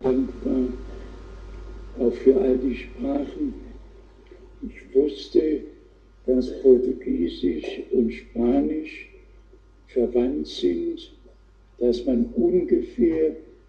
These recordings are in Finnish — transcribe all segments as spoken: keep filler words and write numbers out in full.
dankbar auch für all die Sprachen. Ich wusste, dass Portugiesisch und Spanisch verwandt sind, dass man ungefähr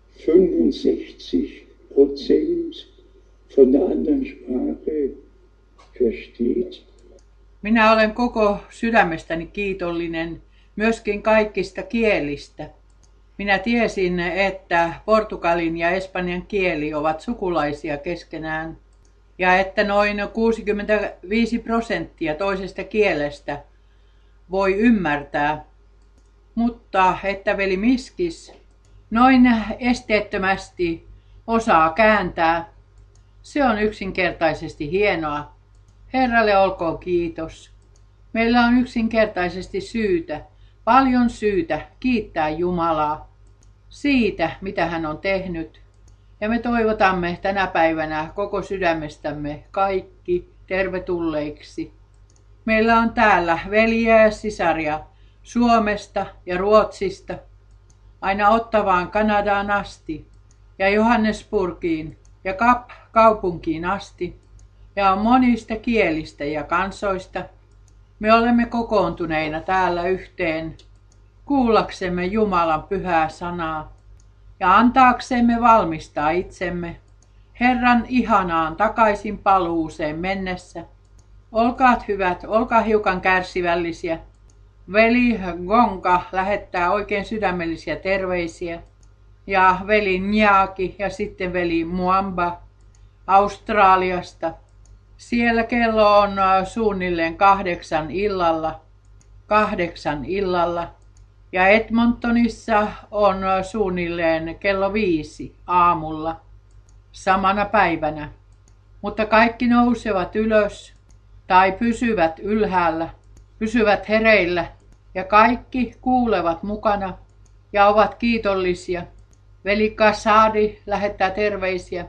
fünfundsechzig Prozent von der anderen Sprache versteht. Minä olen koko sydämestäni kiitollinen myöskin kaikista kielistä. Minä tiesin, että portugalin ja espanjan kieli ovat sukulaisia keskenään ja että noin kuusikymmentäviisi prosenttia toisesta kielestä voi ymmärtää, mutta että veli Miskis noin esteettömästi osaa kääntää. Se on yksinkertaisesti hienoa. Herralle olkoon kiitos. Meillä on yksinkertaisesti syytä, paljon syytä kiittää Jumalaa siitä, mitä hän on tehnyt. Ja me toivotamme tänä päivänä koko sydämestämme kaikki tervetulleiksi. Meillä on täällä veljiä ja sisaria Suomesta ja Ruotsista, aina Ottavaan Kanadaan asti ja Johannesburgiin ja Kap-kaupunkiin asti. Ja on monista kielistä ja kansoista. Me olemme kokoontuneina täällä yhteen, kuullaksemme Jumalan pyhää sanaa ja antaaksemme valmistaa itsemme Herran ihanaan takaisin paluuseen mennessä. Olkaat hyvät, olkaa hiukan kärsivällisiä. Veli Gonka lähettää oikein sydämellisiä terveisiä ja veli Njaki ja sitten veli Muamba Australiasta. Siellä kello on suunnilleen kahdeksan illalla, kahdeksan illalla ja Edmontonissa on suunnilleen kello viisi aamulla samana päivänä. Mutta kaikki nousevat ylös tai pysyvät ylhäällä, pysyvät hereillä ja kaikki kuulevat mukana ja ovat kiitollisia. Veli Kasadi lähettää terveisiä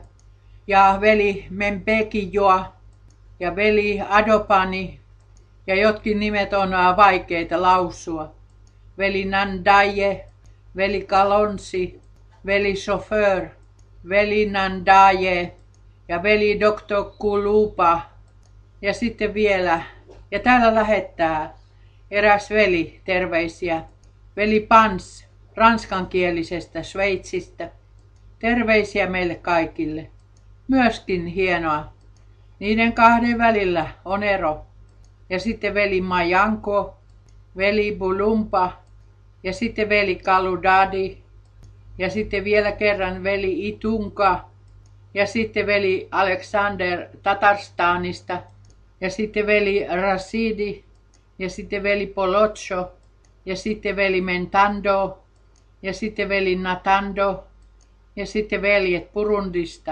ja veli Membekijoa ja veli Adopani, ja jotkin nimet on vaikeita lausua. Veli Nandaye, veli Kalonsi, veli Chauffeur, veli Nandaye ja veli doktor Kulupa. Ja sitten vielä, ja täällä lähettää eräs veli terveisiä, veli Pans ranskankielisestä Sveitsistä. Terveisiä meille kaikille. Myöskin hienoa. Niiden kahden välillä on ero. Ja sitten veli Majanko, veli Bulumpa ja sitten veli Kaludadi ja sitten vielä kerran veli Itunka ja sitten veli Alexander Tatarstanista ja sitten veli Rasidi ja sitten veli Polocho ja sitten veli Mentando ja sitten veli Natando ja sitten veljet Burundista.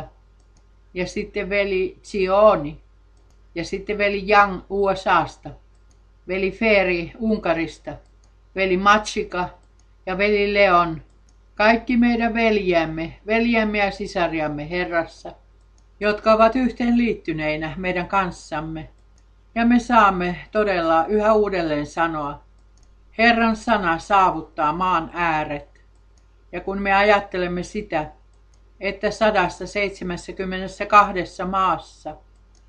Ja sitten veli Zioni, ja sitten veli Young U S A:sta, veli Feri Unkarista, veli Machika ja veli Leon, kaikki meidän veljämme, veljämme ja sisariamme Herrassa, jotka ovat yhteen liittyneinä meidän kanssamme. Ja me saamme todella yhä uudelleen sanoa, Herran sana saavuttaa maan ääret. Ja kun me ajattelemme sitä, että sadassa seitsemässäkymmenessä kahdessa maassa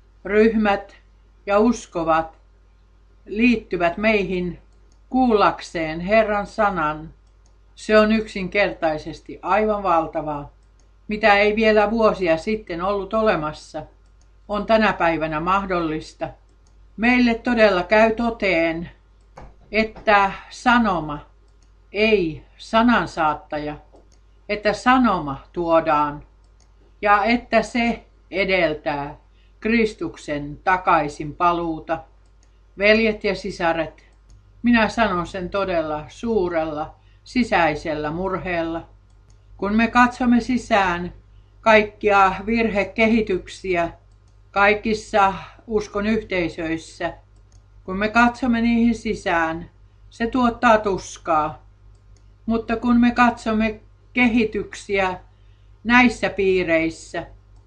ryhmät ja uskovat liittyvät meihin kuullakseen Herran sanan. Se on yksinkertaisesti aivan valtavaa. Mitä ei vielä vuosia sitten ollut olemassa, on tänä päivänä mahdollista. Meille todella käy toteen, että sanoma, ei sanansaattaja, että sanoma tuodaan ja että se edeltää Kristuksen takaisin paluuta. Veljet ja sisaret, minä sanon sen todella suurella sisäisellä murheella. Kun me katsomme sisään kaikkia virhekehityksiä kaikissa uskon yhteisöissä, kun me katsomme niihin sisään, se tuottaa tuskaa. Mutta kun me katsomme kehityksiä näissä piireissä,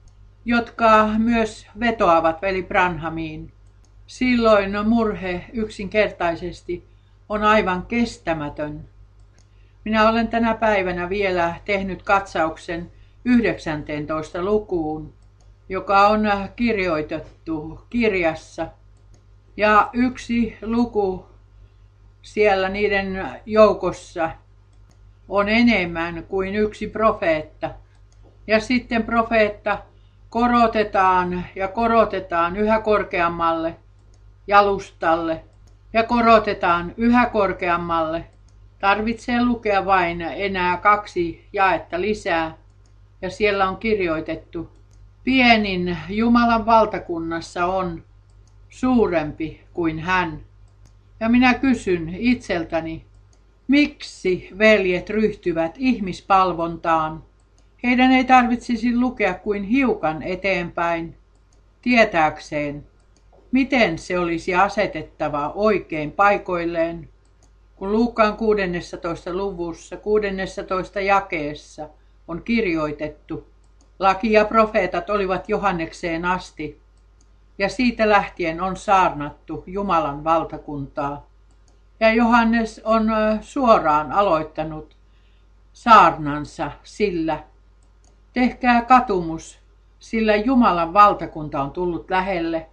jotka myös vetoavat veli Branhamiin, silloin murhe yksinkertaisesti on aivan kestämätön. Minä olen tänä päivänä vielä tehnyt katsauksen yhdeksänteentoista lukuun, joka on kirjoitettu kirjassa. Ja yksi luku siellä niiden joukossa on enemmän kuin yksi profeetta. Ja sitten profeetta korotetaan ja korotetaan yhä korkeammalle jalustalle ja korotetaan yhä korkeammalle. Tarvitsee lukea vain enää kaksi jaetta lisää ja siellä on kirjoitettu: pienin Jumalan valtakunnassa on suurempi kuin hän. Ja minä kysyn itseltäni, miksi veljet ryhtyvät ihmispalvontaan? Heidän ei tarvitsisi lukea kuin hiukan eteenpäin, tietääkseen, miten se olisi asetettava oikein paikoilleen, kun Luukkaan kuudennessatoista luvussa, kuudennessatoista jakeessa on kirjoitettu: laki ja profeetat olivat Johannekseen asti, ja siitä lähtien on saarnattu Jumalan valtakuntaa. Ja Johannes on suoraan aloittanut saarnansa sillä: tehkää katumus, sillä Jumalan valtakunta on tullut lähelle.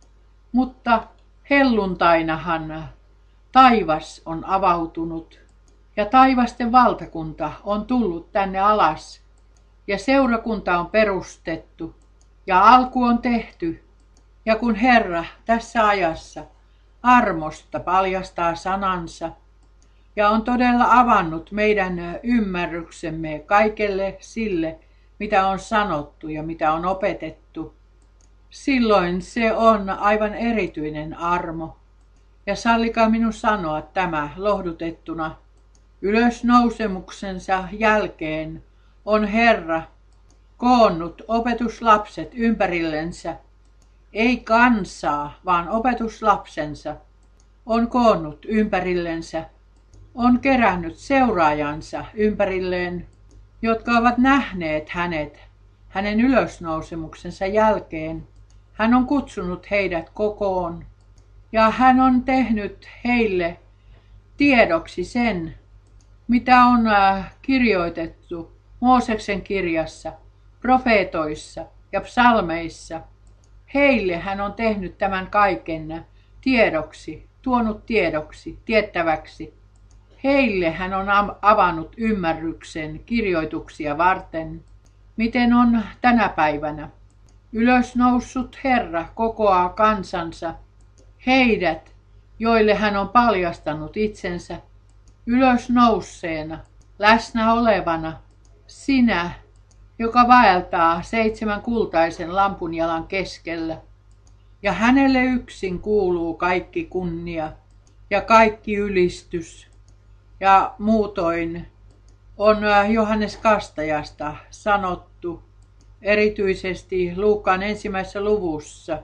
Mutta helluntainahan taivas on avautunut ja taivasten valtakunta on tullut tänne alas ja seurakunta on perustettu ja alku on tehty. Ja kun Herra tässä ajassa armosta paljastaa sanansa ja on todella avannut meidän ymmärryksemme kaikelle sille, mitä on sanottu ja mitä on opetettu, silloin se on aivan erityinen armo. Ja sallikaa minun sanoa tämä lohdutettuna: ylösnousemuksensa jälkeen on Herra koonnut opetuslapset ympärillensä, ei kansaa, vaan opetuslapsensa on koonnut ympärillensä, on kerännyt seuraajansa ympärilleen, jotka ovat nähneet hänet hänen ylösnousemuksensa jälkeen. Hän on kutsunut heidät kokoon ja hän on tehnyt heille tiedoksi sen, mitä on kirjoitettu Mooseksen kirjassa, profeetoissa ja psalmeissa. Heille hän on tehnyt tämän kaiken tiedoksi, tuonut tiedoksi, tiettäväksi. Heille hän on avannut ymmärryksen kirjoituksia varten, miten on tänä päivänä. Ylösnoussut Herra kokoaa kansansa, heidät, joille hän on paljastanut itsensä, ylösnousseena, läsnä olevana, sinä, joka vaeltaa seitsemän kultaisen lampunjalan keskellä. Ja hänelle yksin kuuluu kaikki kunnia ja kaikki ylistys. Ja muutoin on Johannes Kastajasta sanottu, erityisesti Luukkaan ensimmäisessä luvussa,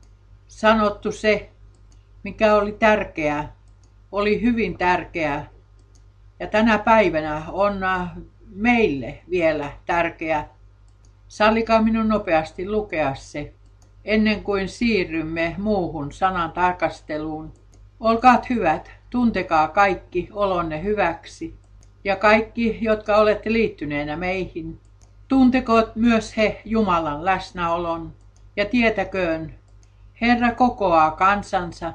sanottu se, mikä oli tärkeää, oli hyvin tärkeää. Ja tänä päivänä on meille vielä tärkeää. Sallikaa minun nopeasti lukea se, ennen kuin siirrymme muuhun sanan tarkasteluun. Olkaat hyvät, tuntekaa kaikki olonne hyväksi, ja kaikki, jotka olette liittyneenä meihin. Tuntekoot myös he Jumalan läsnäolon, ja tietäköön, Herra kokoaa kansansa,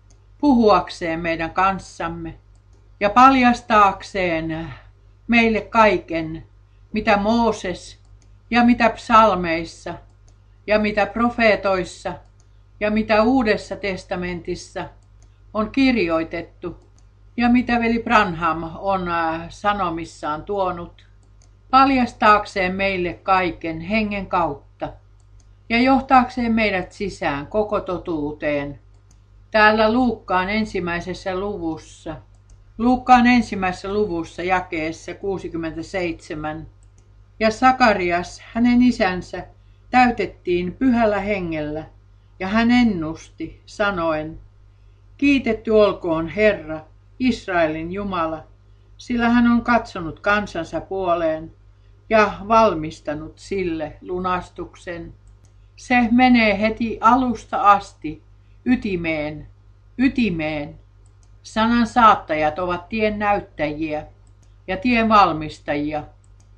puhuakseen meidän kanssamme, ja paljastaakseen meille kaiken, mitä Mooses ja mitä psalmeissa ja mitä profeetoissa ja mitä Uudessa testamentissa on kirjoitettu ja mitä veli Branham on sanomissaan tuonut, paljastaakseen meille kaiken hengen kautta ja johtaakseen meidät sisään koko totuuteen. Täällä Luukkaan ensimmäisessä luvussa, Luukkaan ensimmäisessä luvussa jakeessa kuusikymmentäseitsemän, ja Sakarias, hänen isänsä, täytettiin pyhällä hengellä, ja hän ennusti, sanoen: kiitetty olkoon Herra, Israelin Jumala, sillä hän on katsonut kansansa puoleen ja valmistanut sille lunastuksen. Se menee heti alusta asti ytimeen, ytimeen. Sanan saattajat ovat tien näyttäjiä ja tien valmistajia.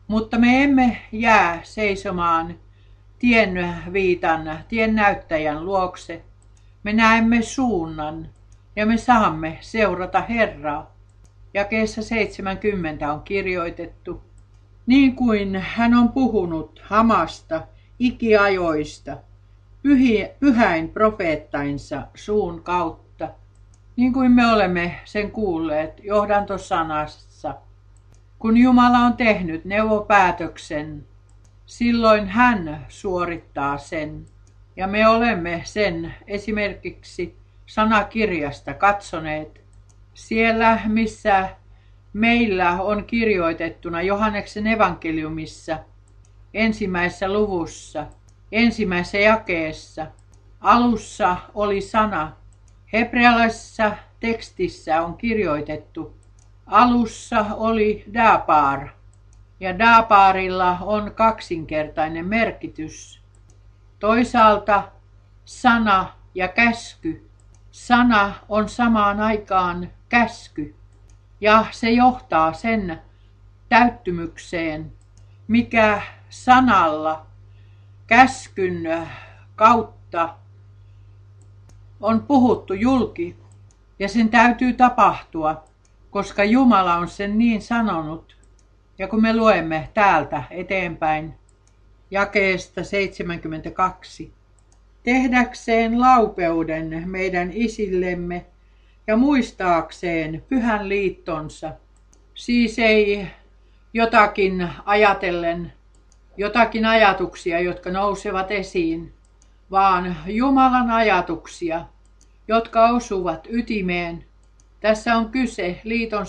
Mutta me emme jää seisomaan tien viitan, tien näyttäjän luokse. Me näemme suunnan ja me saamme seurata Herraa. Jakeessa seitsemänkymmentä on kirjoitettu, niin kuin hän on puhunut hamasta ikiajoista, pyhi, pyhäin profeettainsa suun kautta, niin kuin me olemme sen kuulleet johdantosanassa. Kun Jumala on tehnyt neuvopäätöksen, silloin hän suorittaa sen. Ja me olemme sen esimerkiksi sanakirjasta katsoneet. Siellä, missä meillä on kirjoitettuna Johanneksen evankeliumissa, ensimmäisessä luvussa, ensimmäisessä jakeessa, alussa oli sana. Hebrealaisessa tekstissä on kirjoitettu, alussa oli dapar, ja daparilla on kaksinkertainen merkitys. Toisaalta sana ja käsky. Sana on samaan aikaan käsky, ja se johtaa sen täyttymykseen, mikä sanalla, käskyn kautta on puhuttu julki, ja sen täytyy tapahtua, koska Jumala on sen niin sanonut. Ja kun me luemme täältä eteenpäin jakeesta seitsemänkymmentäkaksi, tehdäkseen laupeuden meidän isillemme ja muistaakseen pyhän liittonsa, siis ei jotakin ajatellen, jotakin ajatuksia, jotka nousevat esiin, vaan Jumalan ajatuksia, jotka osuvat ytimeen. Tässä on kyse liiton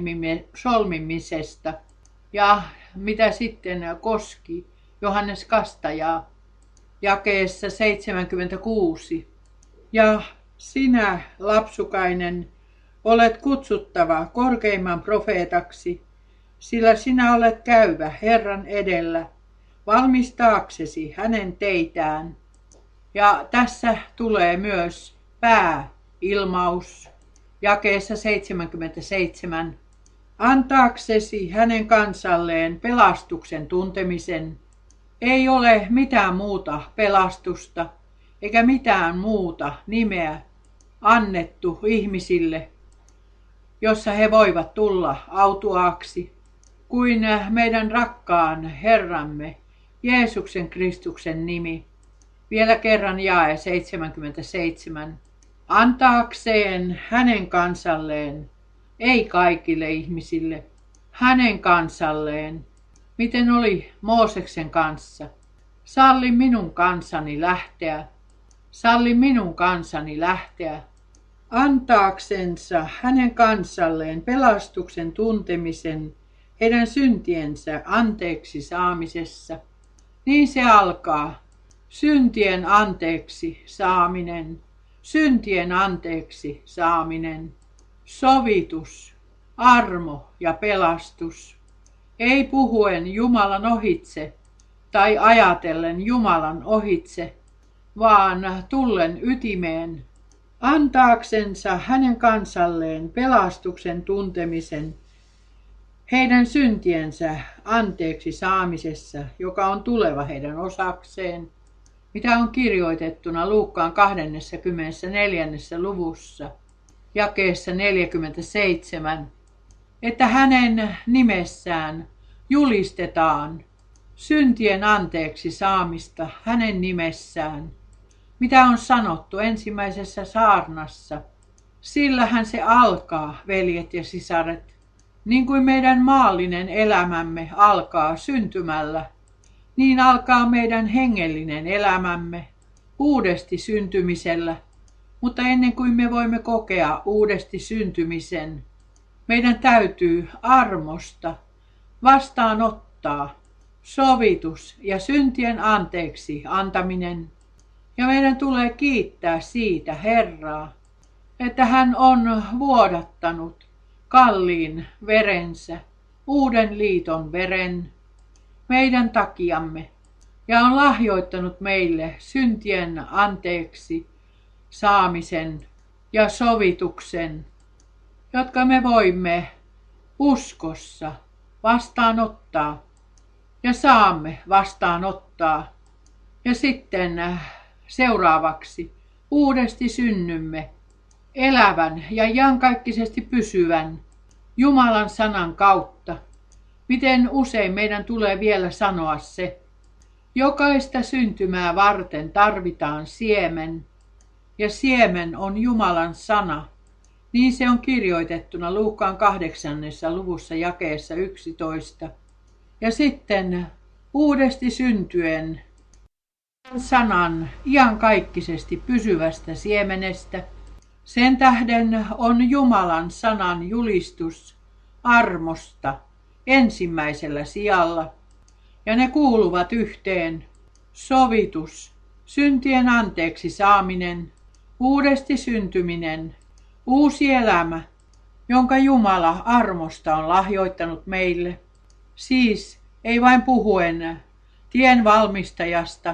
solmimisesta ja mitä sitten koski Johannes Kastajaa jakeessa seitsemänkymmentäkuusi. Ja sinä, lapsukainen, olet kutsuttava korkeimman profeetaksi, sillä sinä olet käyvä Herran edellä, valmistaaksesi hänen teitään. Ja tässä tulee myös pääilmaus jakeessa seitsemänkymmentäseitsemän. Antaaksesi hänen kansalleen pelastuksen tuntemisen. Ei ole mitään muuta pelastusta eikä mitään muuta nimeä annettu ihmisille, jossa he voivat tulla autuaaksi, kuin meidän rakkaan Herramme Jeesuksen Kristuksen nimi. Vielä kerran jae seitsemänkymmentäseitsemän. Antaakseen hänen kansalleen, ei kaikille ihmisille, hänen kansalleen, miten oli Mooseksen kanssa. Salli minun kansani lähteä, salli minun kansani lähteä. Antaaksensa hänen kansalleen pelastuksen tuntemisen heidän syntiensä anteeksi saamisessa. Niin se alkaa, syntien anteeksi saaminen, syntien anteeksi saaminen, sovitus, armo ja pelastus. Ei puhuen Jumalan ohitse tai ajatellen Jumalan ohitse, vaan tullen ytimeen, antaaksensa hänen kansalleen pelastuksen tuntemisen heidän syntiensä anteeksi saamisessa, joka on tuleva heidän osakseen, mitä on kirjoitettuna Luukkaan kahdeskymmenesneljäs luvussa, jakeessa neljäkymmentäseitsemän, että hänen nimessään julistetaan syntien anteeksi saamista hänen nimessään, mitä on sanottu ensimmäisessä saarnassa. Sillähän se alkaa, veljet ja sisaret, niin kuin meidän maallinen elämämme alkaa syntymällä, niin alkaa meidän hengellinen elämämme uudesti syntymisellä. Mutta ennen kuin me voimme kokea uudesti syntymisen, meidän täytyy armosta vastaanottaa sovitus ja syntien anteeksi antaminen. Ja meidän tulee kiittää siitä Herraa, että hän on vuodattanut kalliin verensä, uuden liiton veren, meidän takiamme, ja on lahjoittanut meille syntien anteeksi saamisen ja sovituksen, jotka me voimme uskossa vastaanottaa. ja saamme vastaanottaa. Ja sitten seuraavaksi uudesti synnymme elävän ja iankaikkisesti pysyvän Jumalan sanan kautta. Miten usein meidän tulee vielä sanoa se. Jokaista syntymää varten tarvitaan siemen, ja siemen on Jumalan sana. Niin se on kirjoitettuna Luukkaan kahdeksannessa luvussa jakeessa yksitoista. Ja sitten uudesti syntyen sanan iankaikkisesti pysyvästä siemenestä. Sen tähden on Jumalan sanan julistus armosta ensimmäisellä sijalla. Ja ne kuuluvat yhteen: sovitus, syntien anteeksi saaminen, uudesti syntyminen, uusi elämä, jonka Jumala armosta on lahjoittanut meille. Siis ei vain puhuen tien valmistajasta,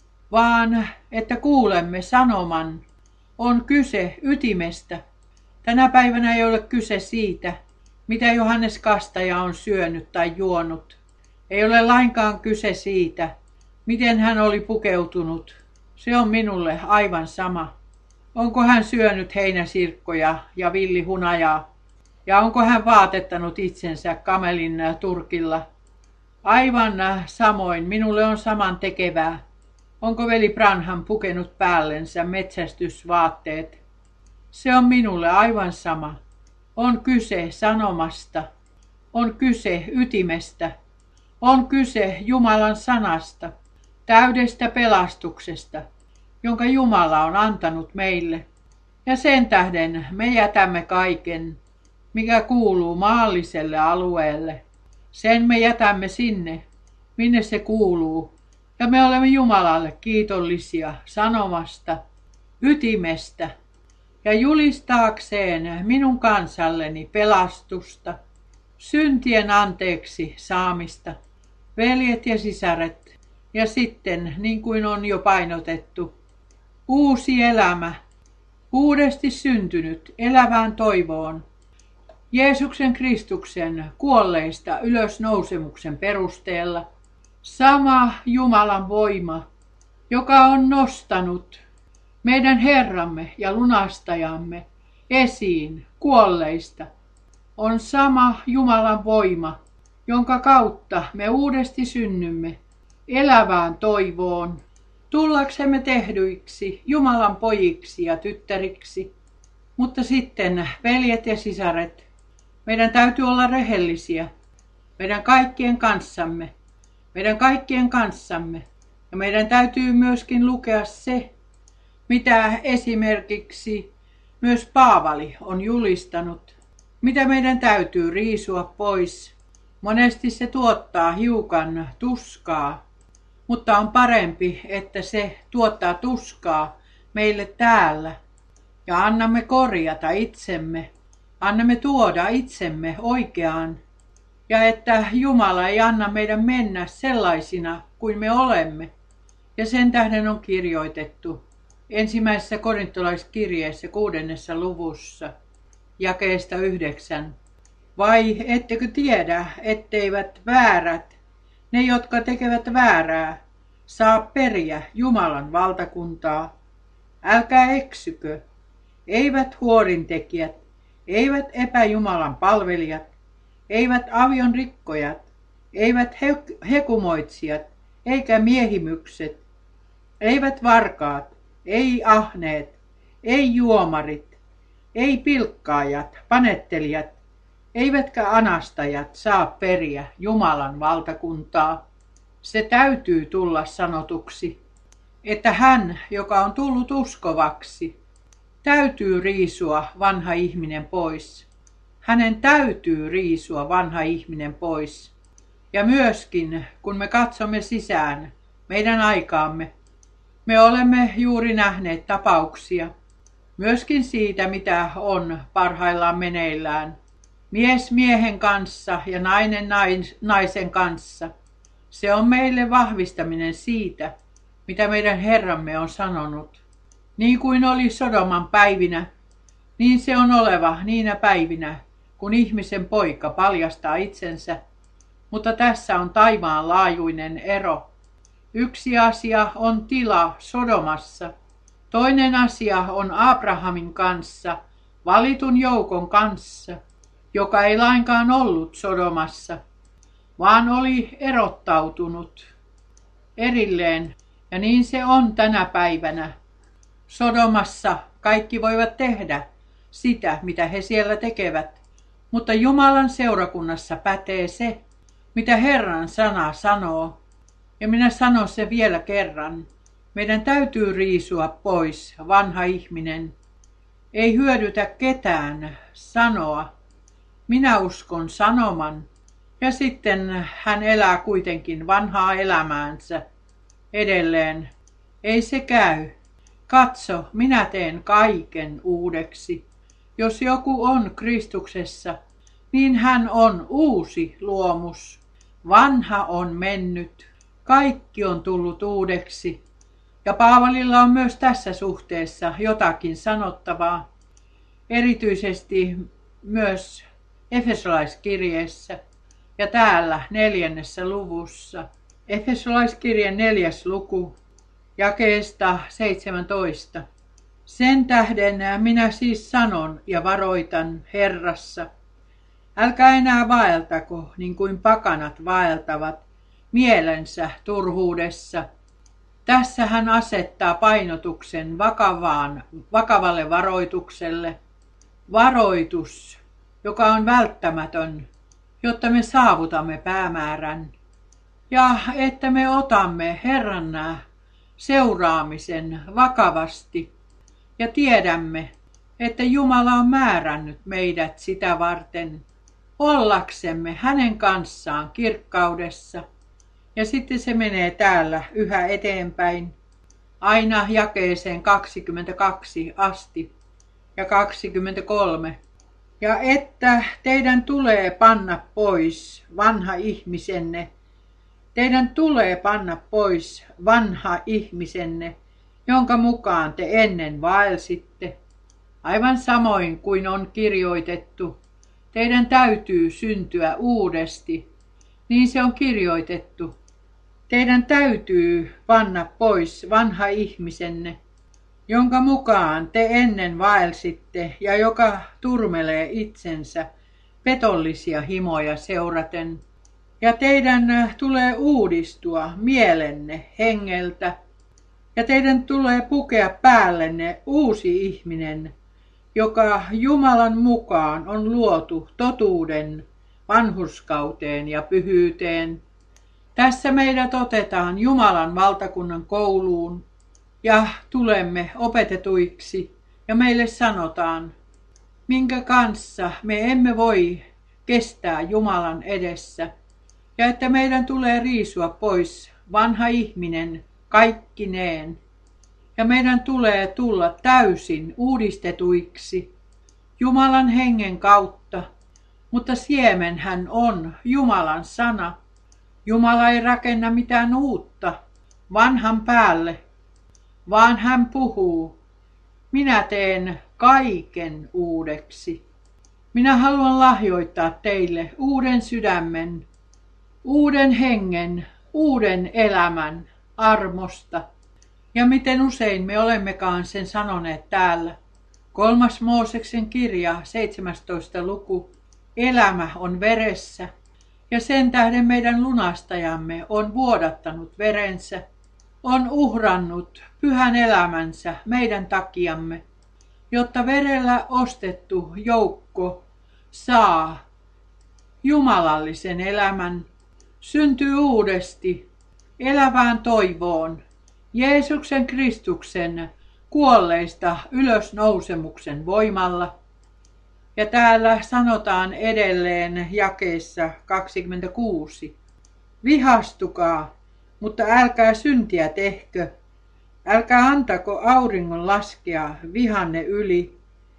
vaan että kuulemme sanoman. On kyse ytimestä. Tänä päivänä ei ole kyse siitä, mitä Johannes Kastaja on syönyt tai juonut. Ei ole lainkaan kyse siitä, miten hän oli pukeutunut. Se on minulle aivan sama. Onko hän syönyt heinäsirkkoja ja villihunajaa? Ja onko hän vaatettanut itsensä kamelin turkilla? Aivan samoin minulle on saman tekevää. Onko veli Branham pukenut päällensä metsästysvaatteet? Se on minulle aivan sama. On kyse sanomasta. On kyse ytimestä. On kyse Jumalan sanasta, täydestä pelastuksesta, jonka Jumala on antanut meille. Ja sen tähden me jätämme kaiken, mikä kuuluu maalliselle alueelle. Sen me jätämme sinne, minne se kuuluu. Ja me olemme Jumalalle kiitollisia sanomasta, ytimestä ja julistaakseen minun kansalleni pelastusta, syntien anteeksi saamista, veljet ja sisaret, ja sitten, niin kuin on jo painotettu, uusi elämä, uudesti syntynyt elävään toivoon, Jeesuksen Kristuksen kuolleista ylösnousemuksen perusteella, sama Jumalan voima, joka on nostanut meidän Herramme ja lunastajamme esiin kuolleista, on sama Jumalan voima, jonka kautta me uudesti synnymme elävään toivoon, tullaksemme tehdyiksi Jumalan pojiksi ja tyttäriksi. Mutta sitten, veljet ja sisaret, meidän täytyy olla rehellisiä, meidän kaikkien kanssamme, meidän kaikkien kanssamme. Ja meidän täytyy myöskin lukea se, mitä esimerkiksi myös Paavali on julistanut, mitä meidän täytyy riisua pois. Monesti se tuottaa hiukan tuskaa, mutta on parempi, että se tuottaa tuskaa meille täällä. Ja annamme korjata itsemme, annamme tuoda itsemme oikeaan. Ja että Jumala ei anna meidän mennä sellaisina kuin me olemme. Ja sen tähden on kirjoitettu ensimmäisessä korintolaiskirjeessä kuudennessa luvussa, jakeesta yhdeksän. Vai ettekö tiedä, etteivät väärät, ne jotka tekevät väärää, saa periä Jumalan valtakuntaa? Älkää eksykö, eivät huorintekijät, eivät epäjumalan palvelijat, eivät avion rikkojat, eivät hekumoitsijat, eikä miehimykset, eivät varkaat, ei ahneet, ei juomarit, ei pilkkaajat, panettelijat, eivätkä anastajat saa periä Jumalan valtakuntaa. Se täytyy tulla sanotuksi, että hän, joka on tullut uskovaksi, täytyy riisua vanha ihminen pois. Hänen täytyy riisua vanha ihminen pois. Ja myöskin, kun me katsomme sisään meidän aikaamme, me olemme juuri nähneet tapauksia, myöskin siitä, mitä on parhaillaan meneillään. Mies miehen kanssa ja nainen naisen kanssa. Se on meille vahvistaminen siitä, mitä meidän Herramme on sanonut. Niin kuin oli Sodoman päivinä, niin se on oleva niinä päivinä, kun ihmisen poika paljastaa itsensä. mutta tässä on taivaan laajuinen ero. Yksi asia on tila Sodomassa. Toinen asia on Abrahamin kanssa, valitun joukon kanssa, joka ei lainkaan ollut Sodomassa, vaan oli erottautunut erilleen. Ja niin se on tänä päivänä. Sodomassa kaikki voivat tehdä sitä, mitä he siellä tekevät, mutta Jumalan seurakunnassa pätee se, mitä Herran sana sanoo. Ja minä sanon se vielä kerran. Meidän täytyy riisua pois vanha ihminen. Ei hyödytä ketään sanoa. Minä uskon sanoman. Ja sitten hän elää kuitenkin vanhaa elämäänsä edelleen. Ei se käy. Katso, minä teen kaiken uudeksi. Jos joku on Kristuksessa, niin hän on uusi luomus. Vanha on mennyt. Kaikki on tullut uudeksi. Ja Paavalilla on myös tässä suhteessa jotakin sanottavaa. Erityisesti myös Efesolaiskirjeessä ja täällä neljännessä luvussa. Efesolaiskirjan neljäs luku, jakeesta seitsemäntoista. Sen tähden minä siis sanon ja varoitan Herrassa. Älkää enää vaeltako, niin kuin pakanat vaeltavat, mielensä turhuudessa. Tässä hän asettaa painotuksen vakavaan, vakavalle varoitukselle. Varoitus, joka on välttämätön, jotta me saavutamme päämäärän. Ja että me otamme Herran seuraamisen vakavasti ja tiedämme, että Jumala on määrännyt meidät sitä varten ollaksemme hänen kanssaan kirkkaudessa. Ja sitten se menee täällä yhä eteenpäin, aina jakeeseen kaksikymmentäkaksi asti ja kaksikymmentäkolme. Ja että teidän tulee panna pois vanha ihmisenne, teidän tulee panna pois vanha ihmisenne, jonka mukaan te ennen vaelsitte. Aivan samoin kuin on kirjoitettu, teidän täytyy syntyä uudesti, niin se on kirjoitettu. Teidän täytyy panna pois vanha ihmisenne, jonka mukaan te ennen vaelsitte ja joka turmelee itsensä petollisia himoja seuraten. Ja teidän tulee uudistua mielenne hengeltä, ja teidän tulee pukea päällenne uusi ihminen, joka Jumalan mukaan on luotu totuuden, vanhurskauteen ja pyhyyteen. Tässä meidät otetaan Jumalan valtakunnan kouluun ja tulemme opetetuiksi ja meille sanotaan, minkä kanssa me emme voi kestää Jumalan edessä ja että meidän tulee riisua pois vanha ihminen kaikkineen ja meidän tulee tulla täysin uudistetuiksi Jumalan hengen kautta, mutta siemenhän on Jumalan sana. Jumala ei rakenna mitään uutta vanhan päälle, vaan hän puhuu, minä teen kaiken uudeksi. Minä haluan lahjoittaa teille uuden sydämen, uuden hengen, uuden elämän armosta. Ja miten usein me olemmekaan sen sanoneet täällä. Kolmas Mooseksen kirja, seitsemästoista luku. Elämä on veressä, ja sen tähden meidän lunastajamme on vuodattanut verensä, on uhrannut pyhän elämänsä meidän takiamme, jotta verellä ostettu joukko saa jumalallisen elämän, syntyy uudesti elävään toivoon, Jeesuksen Kristuksen kuolleista ylösnousemuksen voimalla. Ja täällä sanotaan edelleen jakeessa kaksikymmentäkuusi. Vihastukaa, mutta älkää syntiä tehkö. Älkää antako auringon laskea vihanne yli.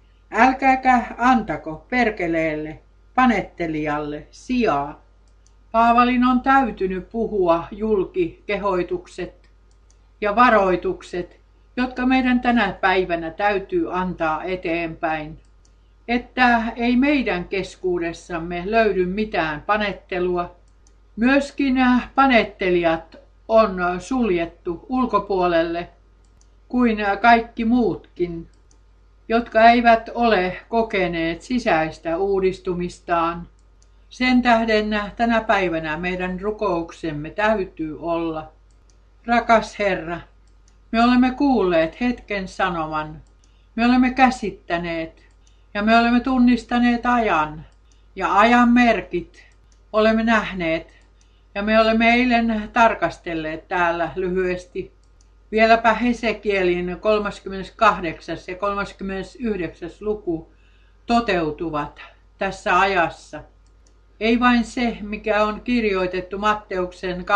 Älkääkä antako perkeleelle, panettelijalle sijaa. Paavalin on täytynyt puhua julki kehoitukset ja varoitukset, jotka meidän tänä päivänä täytyy antaa eteenpäin. Että ei meidän keskuudessamme löydy mitään panettelua, Myöskin panettelijat on suljettu ulkopuolelle kuin kaikki muutkin, jotka eivät ole kokeneet sisäistä uudistumistaan. Sen tähden tänä päivänä meidän rukouksemme täytyy olla: rakas Herra, me olemme kuulleet hetken sanoman, me olemme käsittäneet ja me olemme tunnistaneet ajan ja ajan merkit olemme nähneet ja me olemme eilen tarkastelleet täällä lyhyesti. Vieläpä Hesekielin kolmaskymmeneskahdeksas ja kolmaskymmenesyhdeksäs luku toteutuvat tässä ajassa. Ei vain se, mikä on kirjoitettu Matteuksen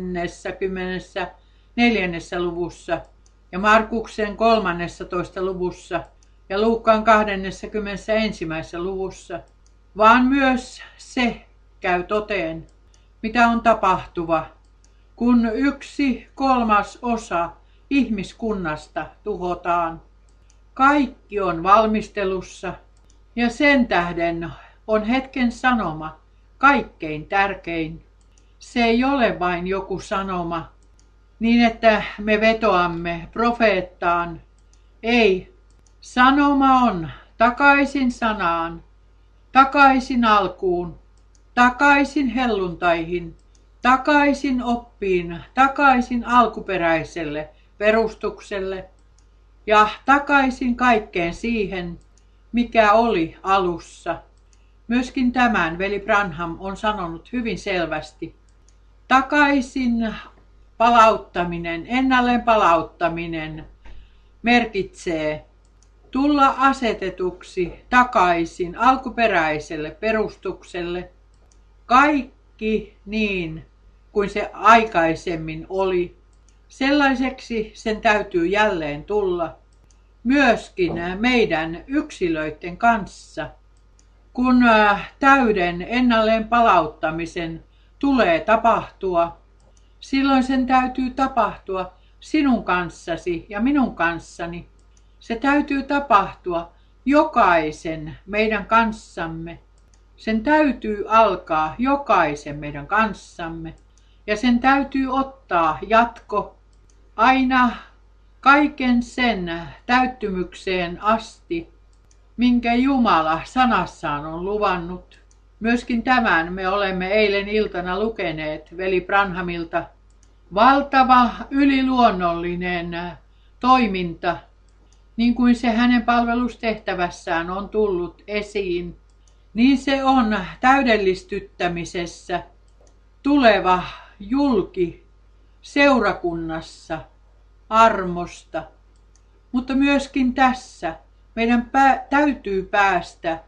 kahdeskymmenesneljäs luvussa ja Markuksen kolmannessatoista luvussa ja Luukkaan kahdeskymmenesensimmäisessä luvussa, vaan myös se käy toteen, mitä on tapahtuva, kun yksi kolmas osa ihmiskunnasta tuhotaan. Kaikki on valmistelussa ja sen tähden on hetken sanoma kaikkein tärkein. Se ei ole vain joku sanoma, niin että me vetoamme profeettaan. Ei, sanoma on takaisin sanaan, takaisin alkuun, takaisin helluntaihin, takaisin oppiin, takaisin alkuperäiselle perustukselle ja takaisin kaikkeen siihen, mikä oli alussa. Myöskin tämän veli Branham on sanonut hyvin selvästi. Takaisin palauttaminen, ennalleen palauttaminen merkitsee tulla asetetuksi takaisin alkuperäiselle perustukselle. Kaikki niin kuin se aikaisemmin oli, sellaiseksi sen täytyy jälleen tulla. Myöskin meidän yksilöiden kanssa. Kun täyden ennalleen palauttamisen tulee tapahtua, silloin sen täytyy tapahtua sinun kanssasi ja minun kanssani. Se täytyy tapahtua jokaisen meidän kanssamme. Sen täytyy alkaa jokaisen meidän kanssamme. Ja sen täytyy ottaa jatko aina kaiken sen täyttymykseen asti, minkä Jumala sanassaan on luvannut. Myöskin tämän me olemme eilen iltana lukeneet veli Branhamilta. Valtava yliluonnollinen toiminta, niin kuin se hänen palvelustehtävässään on tullut esiin, niin se on täydellistyttämisessä tuleva julki seurakunnassa armosta. Mutta myöskin tässä meidän pää- täytyy päästä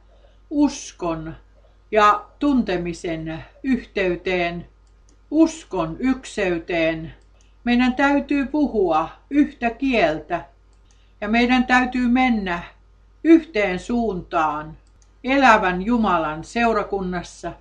uskon ja tuntemisen yhteyteen, uskon ykseyteen. Meidän täytyy puhua yhtä kieltä ja meidän täytyy mennä yhteen suuntaan elävän Jumalan seurakunnassa.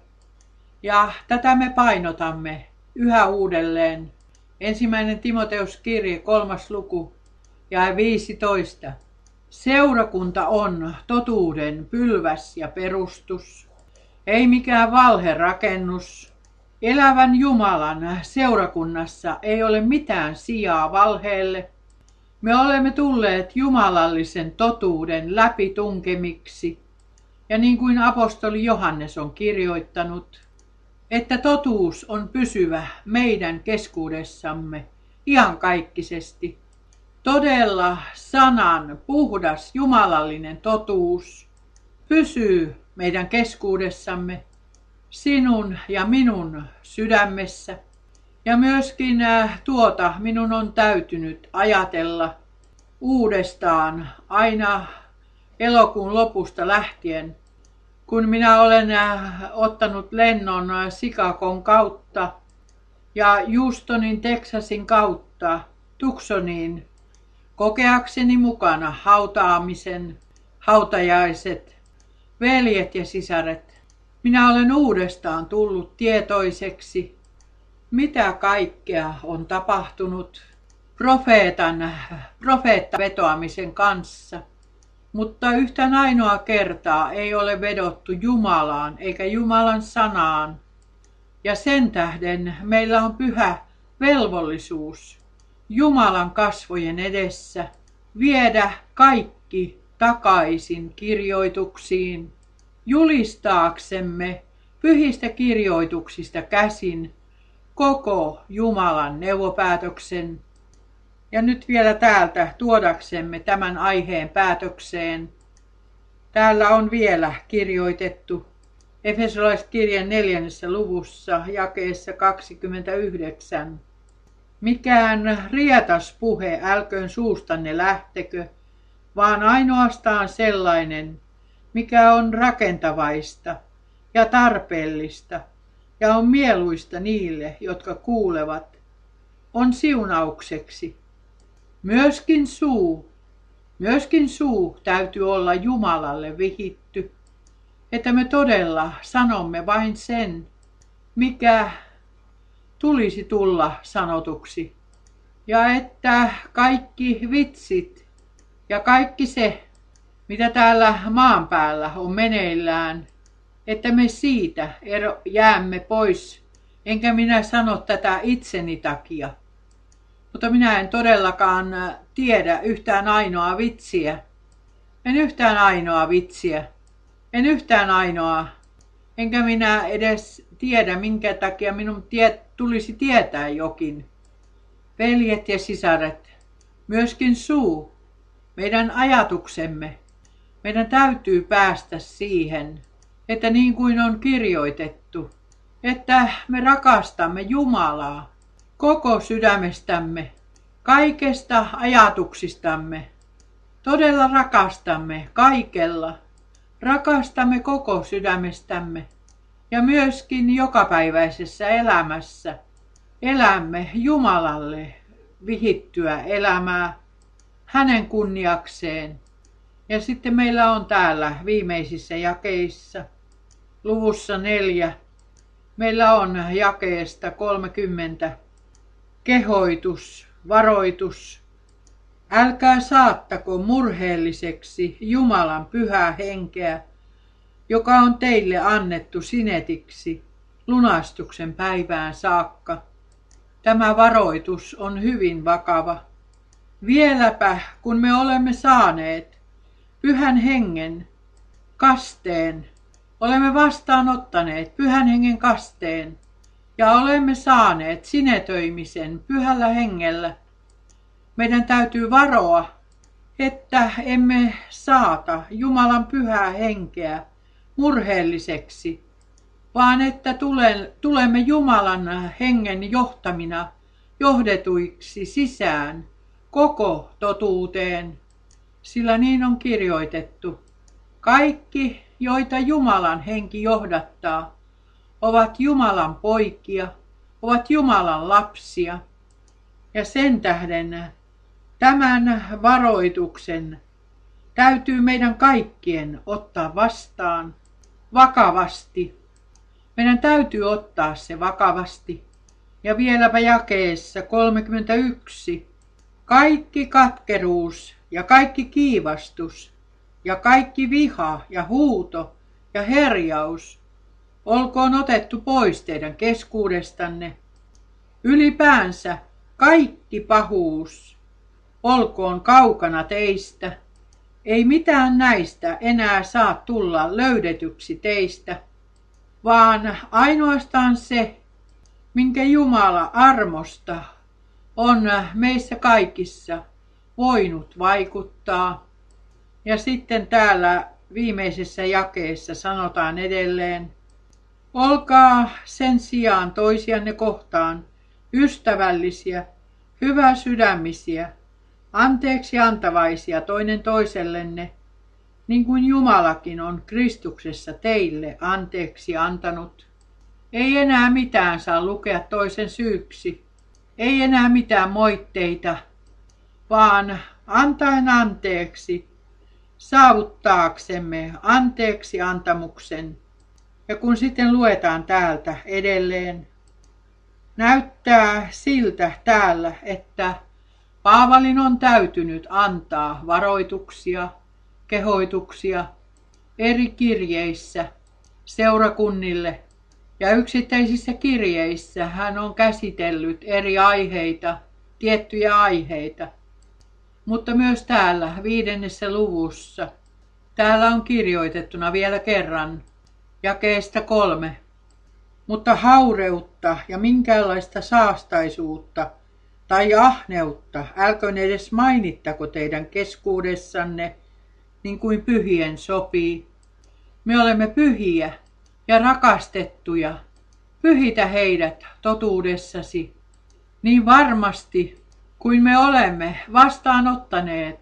Ja tätä me painotamme yhä uudelleen. Ensimmäinen Timoteus-kirje, kolmas luku, jae viisitoista. Seurakunta on totuuden pylväs ja perustus, ei mikään valherakennus. Elävän Jumalan seurakunnassa ei ole mitään sijaa valheelle. Me olemme tulleet jumalallisen totuuden läpitunkemiksi. Ja niin kuin apostoli Johannes on kirjoittanut, että totuus on pysyvä meidän keskuudessamme iankaikkisesti. Todella sanan puhdas jumalallinen totuus pysyy meidän keskuudessamme, sinun ja minun sydämessä. Ja myöskin tuota minun on täytynyt ajatella uudestaan aina elokuun lopusta lähtien, kun minä olen ottanut lennon Chicagon kautta ja Houstonin, Texasin kautta Tucsoniin kokeakseni mukana hautaamisen, hautajaiset, veljet ja sisaret. Minä olen uudestaan tullut tietoiseksi, mitä kaikkea on tapahtunut profeetan, profeettavetoamisen kanssa. Mutta yhtään ainoa kertaa ei ole vedottu Jumalaan eikä Jumalan sanaan, Ja sen tähden meillä on pyhä velvollisuus Jumalan kasvojen edessä viedä kaikki takaisin kirjoituksiin, julistaaksemme pyhistä kirjoituksista käsin koko Jumalan neuvopäätöksen. Ja nyt vielä täältä tuodaksemme tämän aiheen päätökseen. Täällä on vielä kirjoitettu Efesolaiskirjan neljännessä luvussa jakeessa kaksikymmentäyhdeksän. Mikään rietas puhe älköön suustanne lähtekö, vaan ainoastaan sellainen, mikä on rakentavaista ja tarpeellista ja on mieluista niille, jotka kuulevat, on siunaukseksi. Myöskin suu, myöskin suu täytyy olla Jumalalle vihitty, että me todella sanomme vain sen, mikä tulisi tulla sanotuksi. Ja että kaikki vitsit ja kaikki se, mitä täällä maan päällä on meneillään, että me siitä ero, jäämme pois. Enkä minä sano tätä itseni takia. Mutta minä en todellakaan tiedä yhtään ainoa vitsiä. En yhtään ainoa vitsiä. En yhtään ainoa. Enkä minä edes tiedä, minkä takia minun tie, tulisi tietää jokin. Veljet ja sisaret, myöskin suu, meidän ajatuksemme. Meidän täytyy päästä siihen, että niin kuin on kirjoitettu, että me rakastamme Jumalaa koko sydämestämme, kaikesta ajatuksistamme. Todella rakastamme kaikella. Rakastamme koko sydämestämme ja myöskin jokapäiväisessä elämässä elämme Jumalalle vihittyä elämää hänen kunniakseen. Ja sitten meillä on täällä viimeisissä jakeissa, luvussa neljä, meillä on jakeesta kolmekymmentä, kehoitus, varoitus. Älkää saattako murheelliseksi Jumalan pyhää henkeä, joka on teille annettu sinetiksi lunastuksen päivään saakka. Tämä varoitus on hyvin vakava. Vieläpä kun me olemme saaneet pyhän hengen kasteen, olemme vastaanottaneet pyhän hengen kasteen ja olemme saaneet sinetöimisen pyhällä hengellä. Meidän täytyy varoa, että emme saata Jumalan pyhää henkeä murheelliseksi, vaan että tulemme Jumalan hengen johtamina johdetuiksi sisään koko totuuteen, sillä niin on kirjoitettu. Kaikki, joita Jumalan henki johdattaa, ovat Jumalan poikia, ovat Jumalan lapsia. Ja sen tähden tämän varoituksen täytyy meidän kaikkien ottaa vastaan vakavasti. Meidän täytyy ottaa se vakavasti. Ja vieläpä jakeessa kolmekymmentäyksi. Kaikki katkeruus ja kaikki kiivastus ja kaikki viha ja huuto ja herjaus olkoon otettu pois teidän keskuudestanne. Ylipäänsä kaikki pahuus olkoon kaukana teistä. Ei mitään näistä enää saa tulla löydetyksi teistä, vaan ainoastaan se, minkä Jumala armosta on meissä kaikissa voinut vaikuttaa. Ja sitten täällä viimeisessä jakeessa sanotaan edelleen, olkaa sen sijaan toisianne kohtaan ystävällisiä, hyväsydämisiä, anteeksi antavaisia toinen toisellenne, niin kuin Jumalakin on Kristuksessa teille anteeksi antanut. Ei enää mitään saa lukea toisen syyksi, ei enää mitään moitteita, vaan antaen anteeksi, saavuttaaksemme anteeksi antamuksen. Ja kun sitten luetaan täältä edelleen, näyttää siltä täällä, että Paavalin on täytynyt antaa varoituksia, kehoituksia eri kirjeissä seurakunnille Ja yksittäisissä kirjeissä hän on käsitellyt eri aiheita, tiettyjä aiheita. Mutta myös täällä viidennessä luvussa, täällä on kirjoitettuna vielä kerran, jakeesta kolme. Mutta haureutta ja minkäänlaista saastaisuutta tai ahneutta älköön edes mainittako teidän keskuudessanne, niin kuin pyhien sopii. Me olemme pyhiä ja rakastettuja. Pyhitä heidät totuudessasi. Niin varmasti kuin me olemme vastaanottaneet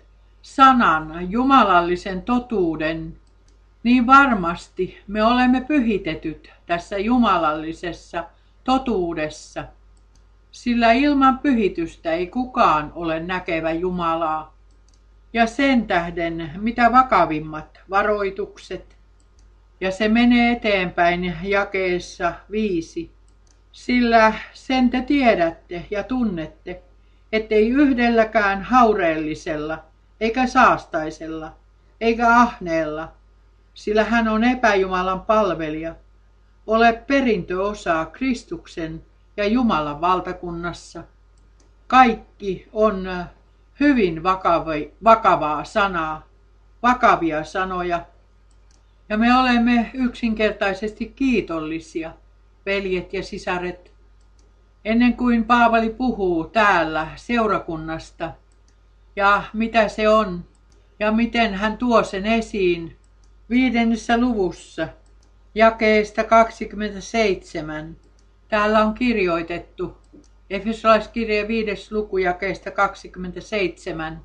sanan jumalallisen totuuden, niin varmasti me olemme pyhitetyt tässä jumalallisessa totuudessa. Sillä ilman pyhitystä ei kukaan ole näkevä Jumalaa. Ja sen tähden mitä vakavimmat varoitukset. Ja se menee eteenpäin jakeessa viisi. Sillä sen te tiedätte ja tunnette, ettei yhdelläkään haureellisella, eikä saastaisella, eikä ahneella, sillä hän on epäjumalan palvelija, ole perintöosaa Kristuksen ja Jumalan valtakunnassa. Kaikki on hyvin vakavi, vakavaa sanaa, vakavia sanoja, ja me olemme yksinkertaisesti kiitollisia, veljet ja sisaret, ennen kuin Paavali puhuu täällä seurakunnasta ja mitä se on ja miten hän tuo sen esiin viidennessä luvussa jakeesta kaksikymmentäseitsemän. Täällä on kirjoitettu Efesolaiskirjeen viides luku jakeesta kaksikymmentäseitsemän.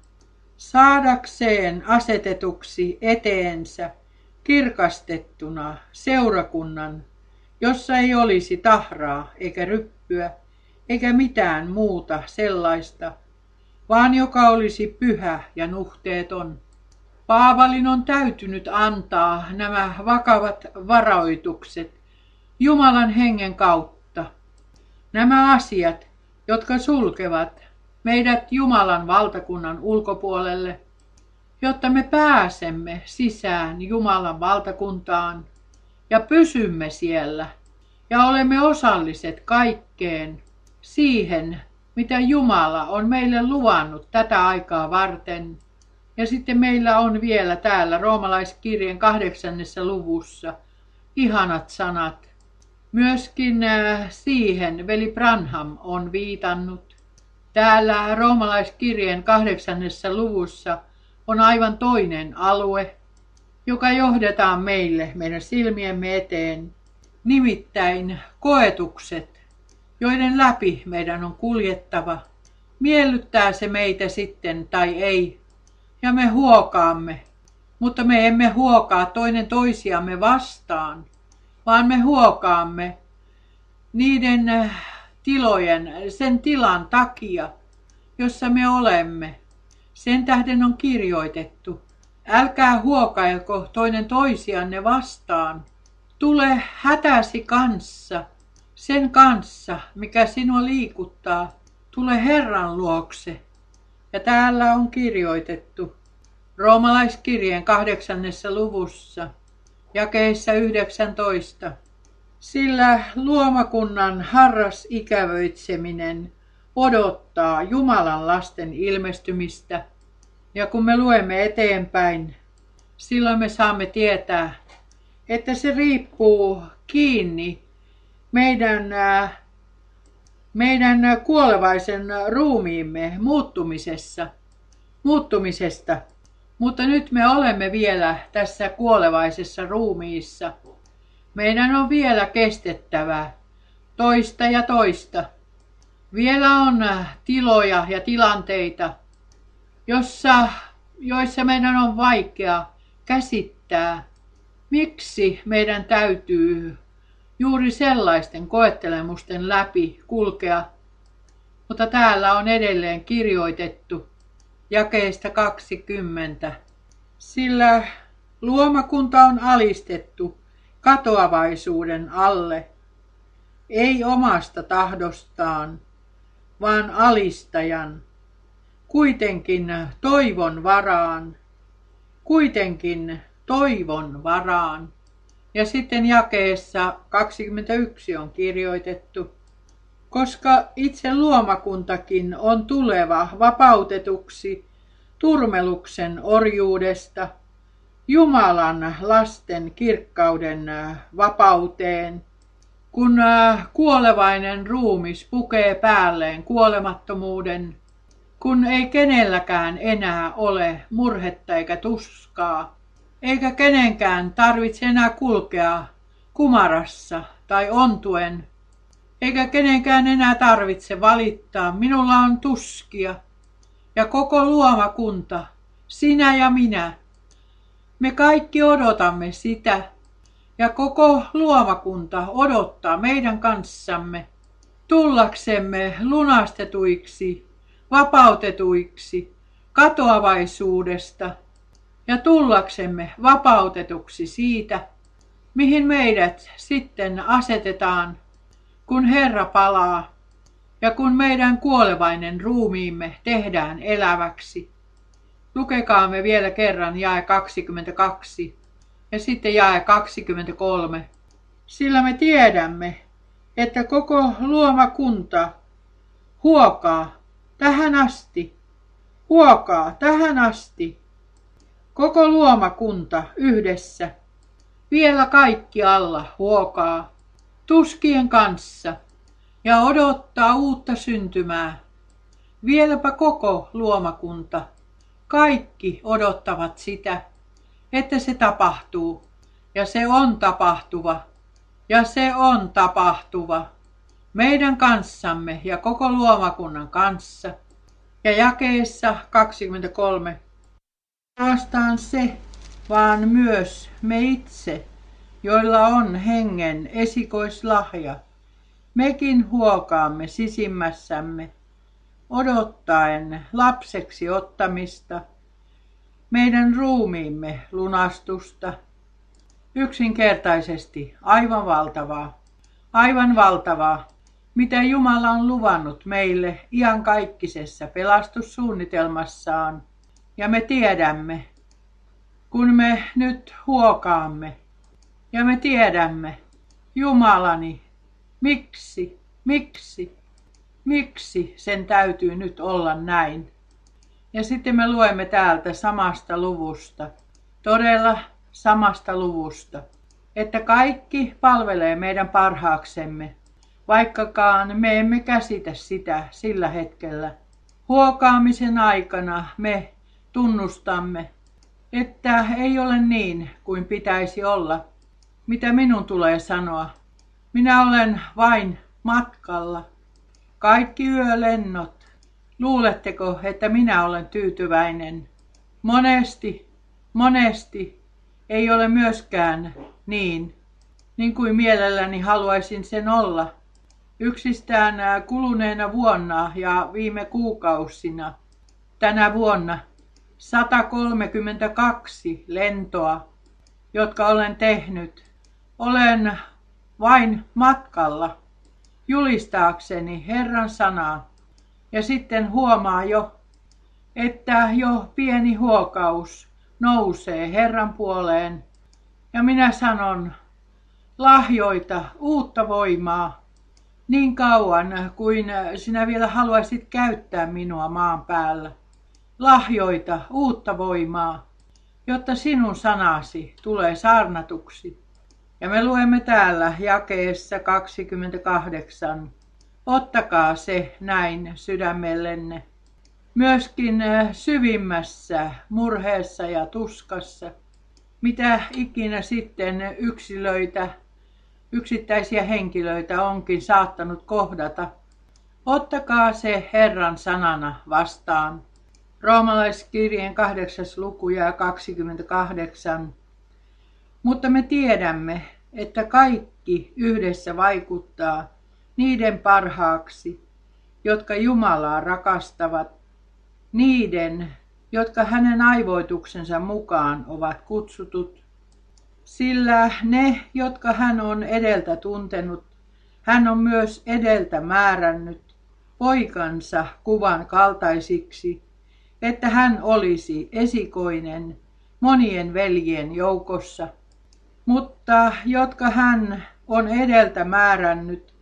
Saadakseen asetetuksi eteensä kirkastettuna seurakunnan, jossa ei olisi tahraa eikä ryppyä eikä mitään muuta sellaista, vaan joka olisi pyhä ja nuhteeton. Paavalin on täytynyt antaa nämä vakavat varoitukset Jumalan hengen kautta. Nämä asiat, jotka sulkevat meidät Jumalan valtakunnan ulkopuolelle, jotta me pääsemme sisään Jumalan valtakuntaan ja pysymme siellä ja olemme osalliset kaikkeen siihen, mitä Jumala on meille luvannut tätä aikaa varten. Ja sitten meillä on vielä täällä Roomalaiskirjeen kahdeksannessa luvussa ihanat sanat. Myöskin siihen veli Branham on viitannut. Täällä Roomalaiskirjeen kahdeksannessa luvussa on aivan toinen alue, joka johdetaan meille meidän silmiemme eteen. Nimittäin koetukset, joiden läpi meidän on kuljettava. Miellyttää se meitä sitten tai ei. Ja me huokaamme, mutta me emme huokaa toinen toisiamme vastaan, vaan me huokaamme niiden tilojen, sen tilan takia, jossa me olemme. Sen tähden on kirjoitettu, älkää huokailko toinen toisianne vastaan. Tule hätäsi kanssa, sen kanssa, mikä sinua liikuttaa. Tule Herran luokse. Ja täällä on kirjoitettu Roomalaiskirjeen kahdeksannessa luvussa, jakeissa yhdeksäntoista. Sillä luomakunnan harras ikävöitseminen odottaa Jumalan lasten ilmestymistä. Ja kun me luemme eteenpäin, silloin me saamme tietää, että se riippuu kiinni meidän, meidän kuolevaisen ruumiimme muuttumisessa, muuttumisesta. Mutta nyt me olemme vielä tässä kuolevaisessa ruumiissa. Meidän on vielä kestettävä toista ja toista. Vielä on tiloja ja tilanteita, jossa, joissa meidän on vaikea käsittää, miksi meidän täytyy juuri sellaisten koettelemusten läpi kulkea. Mutta täällä on edelleen kirjoitettu jakeesta kaksikymmentä. Sillä luomakunta on alistettu katoavaisuuden alle, ei omasta tahdostaan, vaan alistajan, kuitenkin toivon varaan, kuitenkin toivon varaan. Ja sitten jakeessa kaksikymmentäyksi on kirjoitettu: koska itse luomakuntakin on tuleva vapautetuksi turmeluksen orjuudesta Jumalan lasten kirkkauden vapauteen, kun kuolevainen ruumis pukee päälleen kuolemattomuuden, kun ei kenelläkään enää ole murhetta eikä tuskaa, eikä kenenkään tarvitse enää kulkea kumarassa tai ontuen, eikä kenenkään enää tarvitse valittaa, minulla on tuskia, ja koko luomakunta, sinä ja minä, me kaikki odotamme sitä, ja koko luomakunta odottaa meidän kanssamme tullaksemme lunastetuiksi, vapautetuiksi katoavaisuudesta ja tullaksemme vapautetuksi siitä, mihin meidät sitten asetetaan, kun Herra palaa ja kun meidän kuolevainen ruumiimme tehdään eläväksi. Lukekaamme vielä kerran jae kaksikymmentäkaksi ja sitten jae kaksikymmentäkolme. Sillä me tiedämme, että koko luomakunta huokaa tähän asti, huokaa tähän asti, koko luomakunta yhdessä, vielä kaikki alla huokaa, tuskien kanssa ja odottaa uutta syntymää. Vieläpä koko luomakunta, kaikki odottavat sitä, että se tapahtuu, ja se on tapahtuva, ja se on tapahtuva meidän kanssamme ja koko luomakunnan kanssa. Ja jakeessa kaksikymmentäkolme. Ainoastaan se, vaan myös me itse, joilla on hengen esikoislahja, mekin huokaamme sisimmässämme, odottaen lapseksi ottamista, meidän ruumiimme lunastusta. Yksinkertaisesti aivan valtavaa, aivan valtavaa, mitä Jumala on luvannut meille iankaikkisessa pelastussuunnitelmassaan. Ja me tiedämme, kun me nyt huokaamme, ja me tiedämme, Jumalani, miksi, miksi, miksi sen täytyy nyt olla näin. Ja sitten me luemme täältä samasta luvusta, todella samasta luvusta, että kaikki palvelee meidän parhaaksemme, vaikkakaan me emme käsitä sitä sillä hetkellä. Huokaamisen aikana me tunnustamme, että ei ole niin kuin pitäisi olla. Mitä minun tulee sanoa? Minä olen vain matkalla. Kaikki yölennot. Luuletteko, että minä olen tyytyväinen? Monesti, monesti ei ole myöskään niin, niin kuin mielelläni haluaisin sen olla. Yksistään kuluneena vuonna ja viime kuukausina, tänä vuonna, sata kolmekymmentäkaksi lentoa, jotka olen tehnyt. Olen vain matkalla julistaakseni Herran sanaa. Ja sitten huomaa jo, että jo pieni huokaus nousee Herran puoleen. Ja minä sanon, lahjoita uutta voimaa niin kauan kuin sinä vielä haluaisit käyttää minua maan päällä. Lahjoita uutta voimaa, jotta sinun sanasi tulee saarnatuksi. Ja me luemme täällä jakeessa kaksikymmentäkahdeksan. Ottakaa se näin sydämellenne. Myöskin syvimmässä murheessa ja tuskassa, mitä ikinä sitten yksilöitä, yksittäisiä henkilöitä onkin saattanut kohdata. Ottakaa se Herran sanana vastaan. Roomalaiskirjeen kahdeksas luku ja kaksikymmentäkahdeksan. Mutta me tiedämme, että kaikki yhdessä vaikuttaa niiden parhaaksi, jotka Jumalaa rakastavat, niiden, jotka hänen aivoituksensa mukaan ovat kutsutut. Sillä ne, jotka hän on edeltä tuntenut, hän on myös edeltä määrännyt poikansa kuvan kaltaisiksi, että hän olisi esikoinen monien veljien joukossa. Mutta jotka hän on edeltä määrännyt,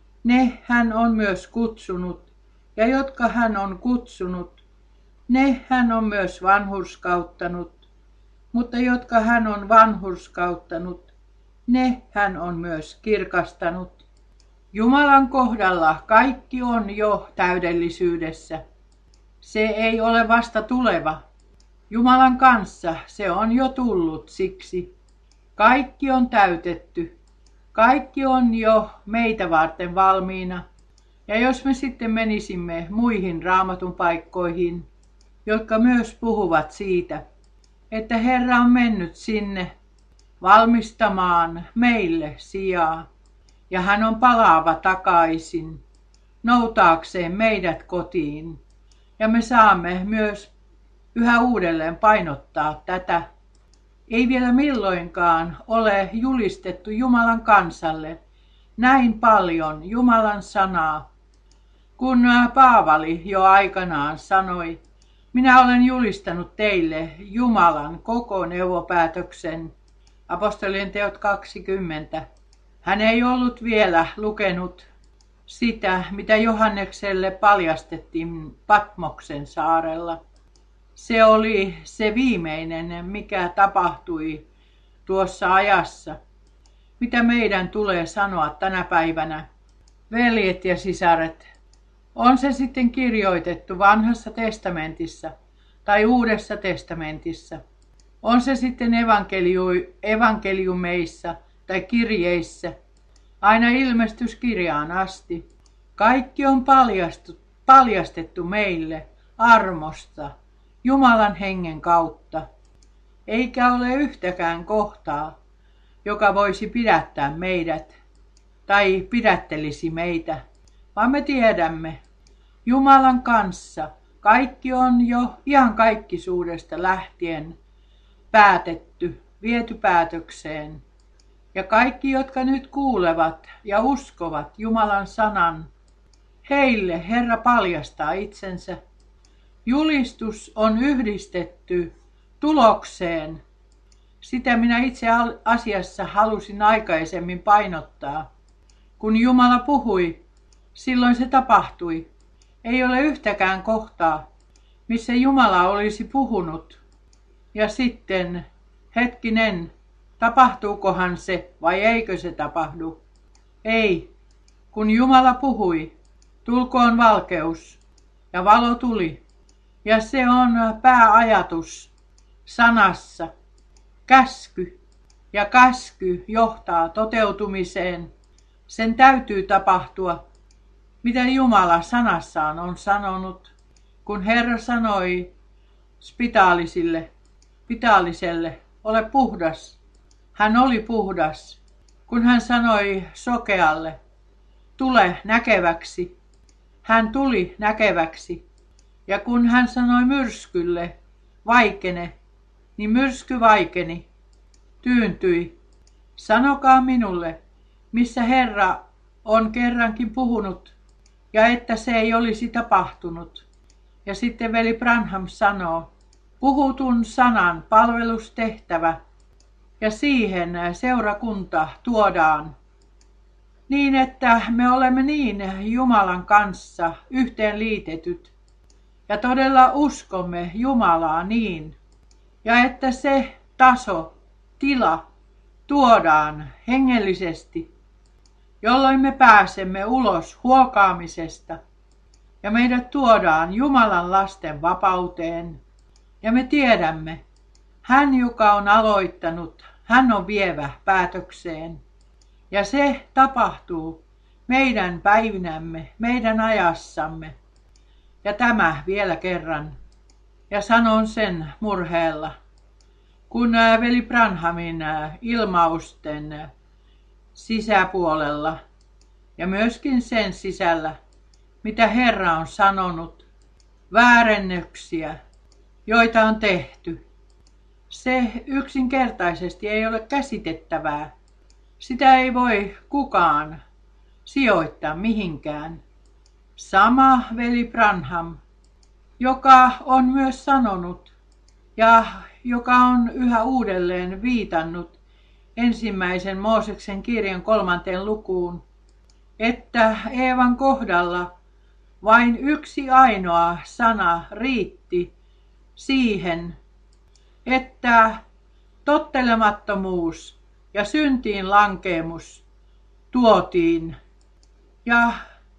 ne hän on myös kutsunut, ja jotka hän on kutsunut, ne hän on myös vanhurskauttanut, mutta jotka hän on vanhurskauttanut, ne hän on myös kirkastanut. Jumalan kohdalla kaikki on jo täydellisyydessä. Se ei ole vasta tuleva. Jumalan kanssa se on jo tullut siksi. Kaikki on täytetty. Kaikki on jo meitä varten valmiina. Ja jos me sitten menisimme muihin raamatun paikkoihin, jotka myös puhuvat siitä, että Herra on mennyt sinne valmistamaan meille sijaa, ja hän on palaava takaisin, noutaakseen meidät kotiin. Ja me saamme myös yhä uudelleen painottaa tätä. Ei vielä milloinkaan ole julistettu Jumalan kansalle näin paljon Jumalan sanaa, kun Paavali jo aikanaan sanoi, minä olen julistanut teille Jumalan koko neuvopäätöksen, apostolien teot kaksikymmentä. Hän ei ollut vielä lukenut sitä, mitä Johannekselle paljastettiin Patmoksen saarella. Se oli se viimeinen, mikä tapahtui tuossa ajassa. Mitä meidän tulee sanoa tänä päivänä, veljet ja sisaret? On se sitten kirjoitettu Vanhassa testamentissa tai Uudessa testamentissa. On se sitten evankeliu- evankeliumeissa tai kirjeissä, aina ilmestyskirjaan asti. Kaikki on paljastu, paljastettu meille armosta, Jumalan hengen kautta. Eikä ole yhtäkään kohtaa, joka voisi pidättää meidät tai pidättelisi meitä, vaan me tiedämme, Jumalan kanssa kaikki on jo ihan kaikkisuudesta lähtien päätetty, viety päätökseen. Ja kaikki, jotka nyt kuulevat ja uskovat Jumalan sanan, heille Herra paljastaa itsensä. Julistus on yhdistetty tulokseen. Sitä minä itse asiassa halusin aikaisemmin painottaa. Kun Jumala puhui, silloin se tapahtui. Ei ole yhtäkään kohtaa, missä Jumala olisi puhunut. Ja sitten, hetkinen, tapahtuukohan se vai eikö se tapahdu? Ei, kun Jumala puhui, tulkoon valkeus, ja valo tuli. Ja se on pääajatus sanassa, käsky, ja käsky johtaa toteutumiseen. Sen täytyy tapahtua, mitä Jumala sanassaan on sanonut, kun Herra sanoi spitaalisille, spitaaliselle, ole puhdas. Hän oli puhdas, kun hän sanoi sokealle, tule näkeväksi. Hän tuli näkeväksi. Ja kun hän sanoi myrskylle, vaikene, niin myrsky vaikeni, tyyntyi. Sanokaa minulle, missä Herra on kerrankin puhunut, ja että se ei olisi tapahtunut. Ja sitten veli Branham sanoo, puhutun sanan palvelustehtävä, ja siihen seurakunta tuodaan. Niin, että me olemme niin Jumalan kanssa yhteen liitetyt, ja todella uskomme Jumalaa niin, ja että se taso, tila tuodaan hengellisesti, jolloin me pääsemme ulos huokaamisesta, ja meidät tuodaan Jumalan lasten vapauteen, ja me tiedämme, hän joka on aloittanut, hän on vievä päätökseen, ja se tapahtuu meidän päivinämme, meidän ajassamme. Ja tämä vielä kerran, ja sanon sen murheella, kun veli Branhamin ilmausten sisäpuolella ja myöskin sen sisällä, mitä Herra on sanonut, väärennöksiä, joita on tehty. Se yksinkertaisesti ei ole käsitettävää. Sitä ei voi kukaan sijoittaa mihinkään. Sama veli Branham, joka on myös sanonut ja joka on yhä uudelleen viitannut ensimmäisen Mooseksen kirjan kolmanteen lukuun, että Eevan kohdalla vain yksi ainoa sana riitti siihen, että tottelemattomuus ja syntiin lankeemus tuotiin ja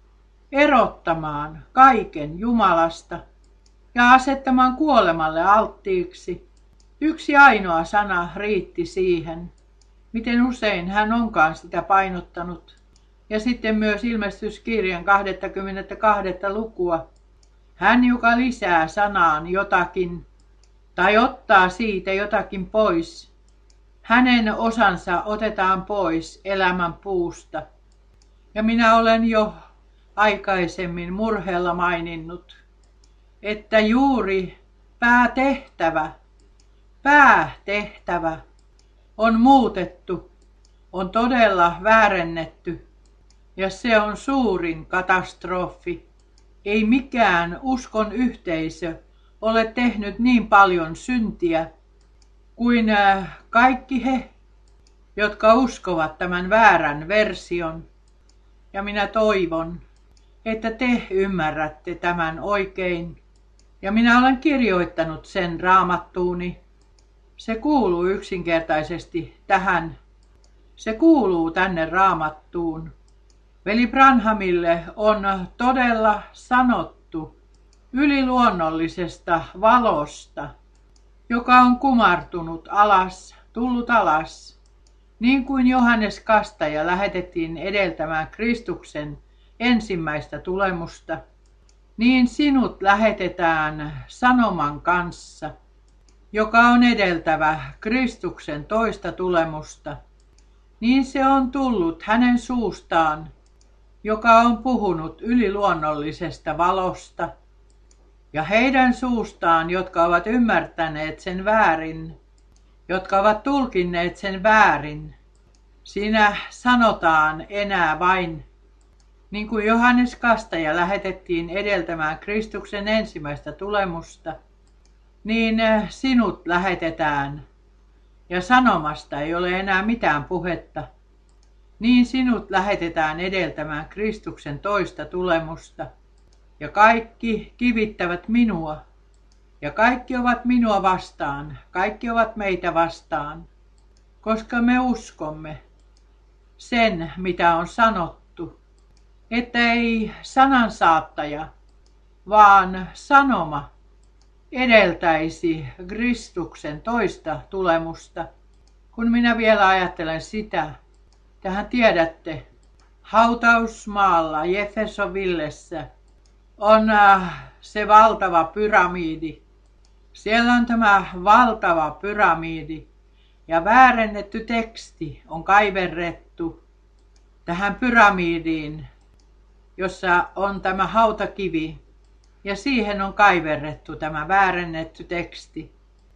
erottamaan kaiken Jumalasta ja asettamaan kuolemalle alttiiksi. Yksi ainoa sana riitti siihen, miten usein hän onkaan sitä painottanut. Ja sitten myös ilmestyskirjan kaksikymmentäkaksi lukua. Hän, joka lisää sanaan jotakin tai ottaa siitä jotakin pois, hänen osansa otetaan pois elämän puusta. Ja minä olen jo aikaisemmin murheella maininnut, että juuri päätehtävä, päätehtävä on muutettu, on todella väärennetty, ja se on suurin katastrofi. Ei mikään uskon yhteisö ole tehnyt niin paljon syntiä kuin kaikki he, jotka uskovat tämän väärän version. Ja minä toivon, että te ymmärrätte tämän oikein. Ja minä olen kirjoittanut sen raamattuuni. Se kuuluu yksinkertaisesti tähän. Se kuuluu tänne raamattuun. Veli Branhamille on todella sanottu yliluonnollisesta valosta, joka on kumartunut alas, tullut alas. Niin kuin Johannes Kastaja lähetettiin edeltämään Kristuksen ensimmäistä tulemusta, niin sinut lähetetään sanoman kanssa, joka on edeltävä Kristuksen toista tulemusta. Niin se on tullut hänen suustaan, joka on puhunut yliluonnollisesta valosta, ja heidän suustaan, jotka ovat ymmärtäneet sen väärin, jotka ovat tulkinneet sen väärin. Siinä sanotaan enää vain, niin kuin Johannes Kastaja lähetettiin edeltämään Kristuksen ensimmäistä tulemusta, niin sinut lähetetään, ja sanomasta ei ole enää mitään puhetta. Niin sinut lähetetään edeltämään Kristuksen toista tulemusta, ja kaikki kivittävät minua, ja kaikki ovat minua vastaan, kaikki ovat meitä vastaan, koska me uskomme sen, mitä on sanottu, että ei sanansaattaja, vaan sanoma edeltäisi Kristuksen toista tulemusta. Kun minä vielä ajattelen sitä, tähän tiedätte, hautausmaalla Jeffersonvillessä on se valtava pyramidi. Siellä on tämä valtava pyramidi ja väärennetty teksti on kaiverrettu tähän pyramidiin, jossa on tämä hautakivi, ja siihen on kaiverrettu tämä väärennetty teksti.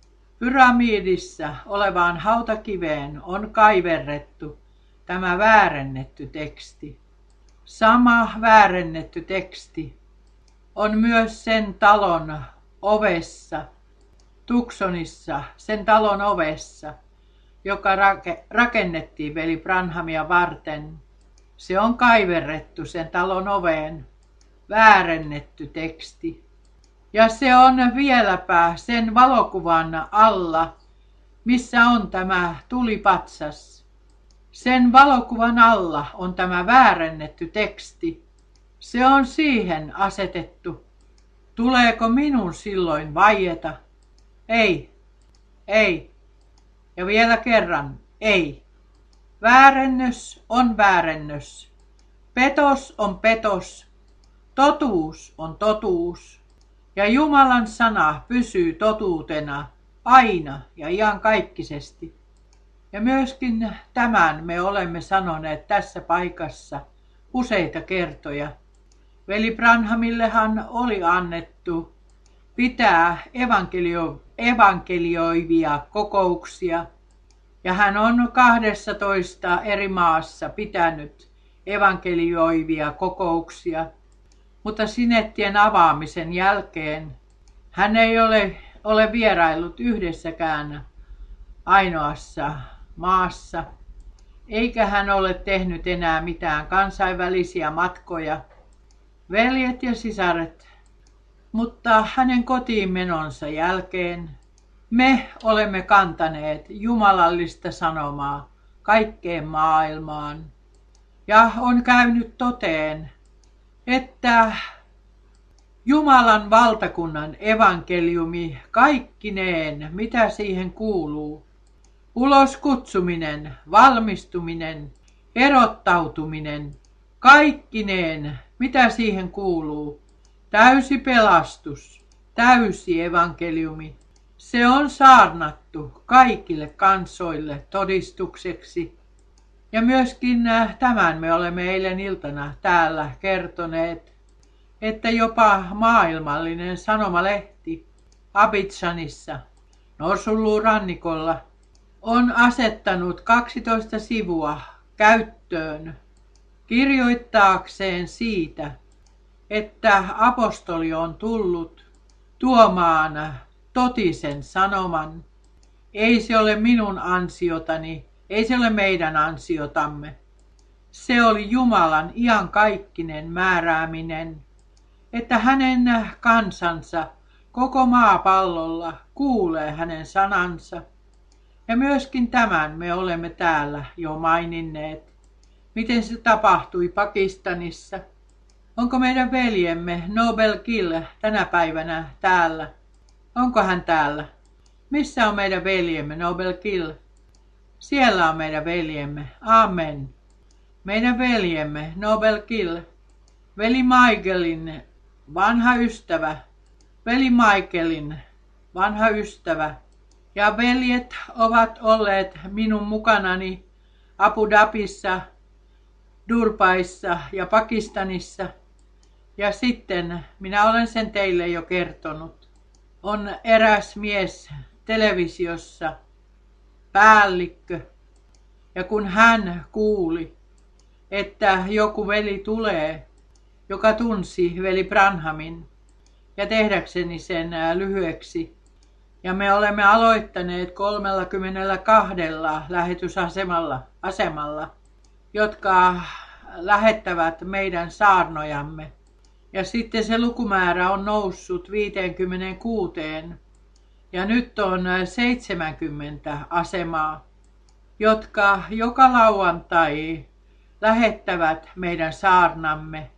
Pyramidissa olevaan hautakiveen on kaiverrettu tämä väärennetty teksti. Sama väärennetty teksti on myös sen talon ovessa, Tucsonissa, sen talon ovessa, joka rakennettiin veli Branhamia varten. Se on kaiverrettu sen talon oveen, väärennetty teksti. Ja se on vieläpä sen valokuvan alla, missä on tämä tulipatsas. Sen valokuvan alla on tämä väärennetty teksti. Se on siihen asetettu. Tuleeko minun silloin vaieta? Ei, ei. Ja vielä kerran, ei. Väärennös on väärennös. Petos on petos. Totuus on totuus. Ja Jumalan sana pysyy totuutena aina ja iankaikkisesti. Ja myöskin tämän me olemme sanoneet tässä paikassa useita kertoja. Veli Branhamillehan oli annettu pitää evankelio, evankelioivia kokouksia. Ja hän on kahdessatoista eri maassa pitänyt evankelioivia kokouksia. Mutta sinettien avaamisen jälkeen hän ei ole, ole vieraillut yhdessäkään ainoassa maassa, eikä hän ole tehnyt enää mitään kansainvälisiä matkoja, veljet ja sisaret, mutta hänen kotiin menonsa jälkeen me olemme kantaneet jumalallista sanomaa kaikkeen maailmaan. Ja on käynyt toteen, että Jumalan valtakunnan evankeliumi kaikkineen, mitä siihen kuuluu, ulos kutsuminen, valmistuminen, erottautuminen, kaikkineen, mitä siihen kuuluu, täysi pelastus, täysi evankeliumi, se on saarnattu kaikille kansoille todistukseksi. Ja myöskin tämän me olemme eilen iltana täällä kertoneet, että jopa maailmallinen sanomalehti Abidjanissa, Norsunluurannikolla, on asettanut kaksitoista sivua käyttöön kirjoittaakseen siitä, että apostoli on tullut tuomaan totisen sanoman. Ei se ole minun ansiotani, ei se ole meidän ansiotamme. Se oli Jumalan iankaikkinen määrääminen, että hänen kansansa koko maapallolla kuulee hänen sanansa. Ja myöskin tämän me olemme täällä jo maininneet, miten se tapahtui Pakistanissa. Onko meidän veljemme Nobel Gill tänä päivänä täällä? Onko hän täällä? Missä on meidän veljemme Nobel Gill? Siellä on meidän veljemme. Amen. Meidän veljemme Nobel Gill. Veli Michaelin vanha ystävä. Veli Michaelin vanha ystävä. Ja veljet ovat olleet minun mukanani Abu Dhabissa, Durbaissa ja Pakistanissa. Ja sitten, minä olen sen teille jo kertonut, on eräs mies televisiossa, päällikkö. Ja kun hän kuuli, että joku veli tulee, joka tunsi veli Branhamin, ja tehdäkseni sen lyhyeksi, ja me olemme aloittaneet kolmellakymmenelläkahdella lähetysasemalla, asemalla, jotka lähettävät meidän saarnojamme. Ja sitten se lukumäärä on noussut viiteenkymmeneenkuusi. Ja nyt on seitsemänkymmentä asemaa, jotka joka lauantai lähettävät meidän saarnamme.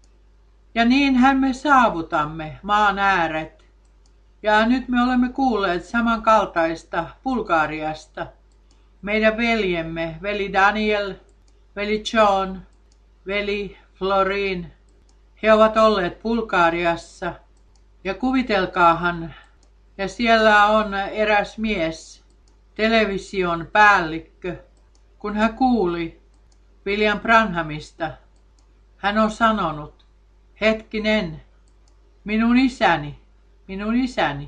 Ja niinhän me saavutamme maan ääret. Ja nyt me olemme kuulleet samankaltaista Bulgariasta. Meidän veljemme, veli Daniel, veli John, veli Florin, he ovat olleet Bulgariassa. Ja kuvitelkaahan, ja siellä on eräs mies, television päällikkö, kun hän kuuli William Branhamista. Hän on sanonut, hetkinen, minun isäni, minun isäni.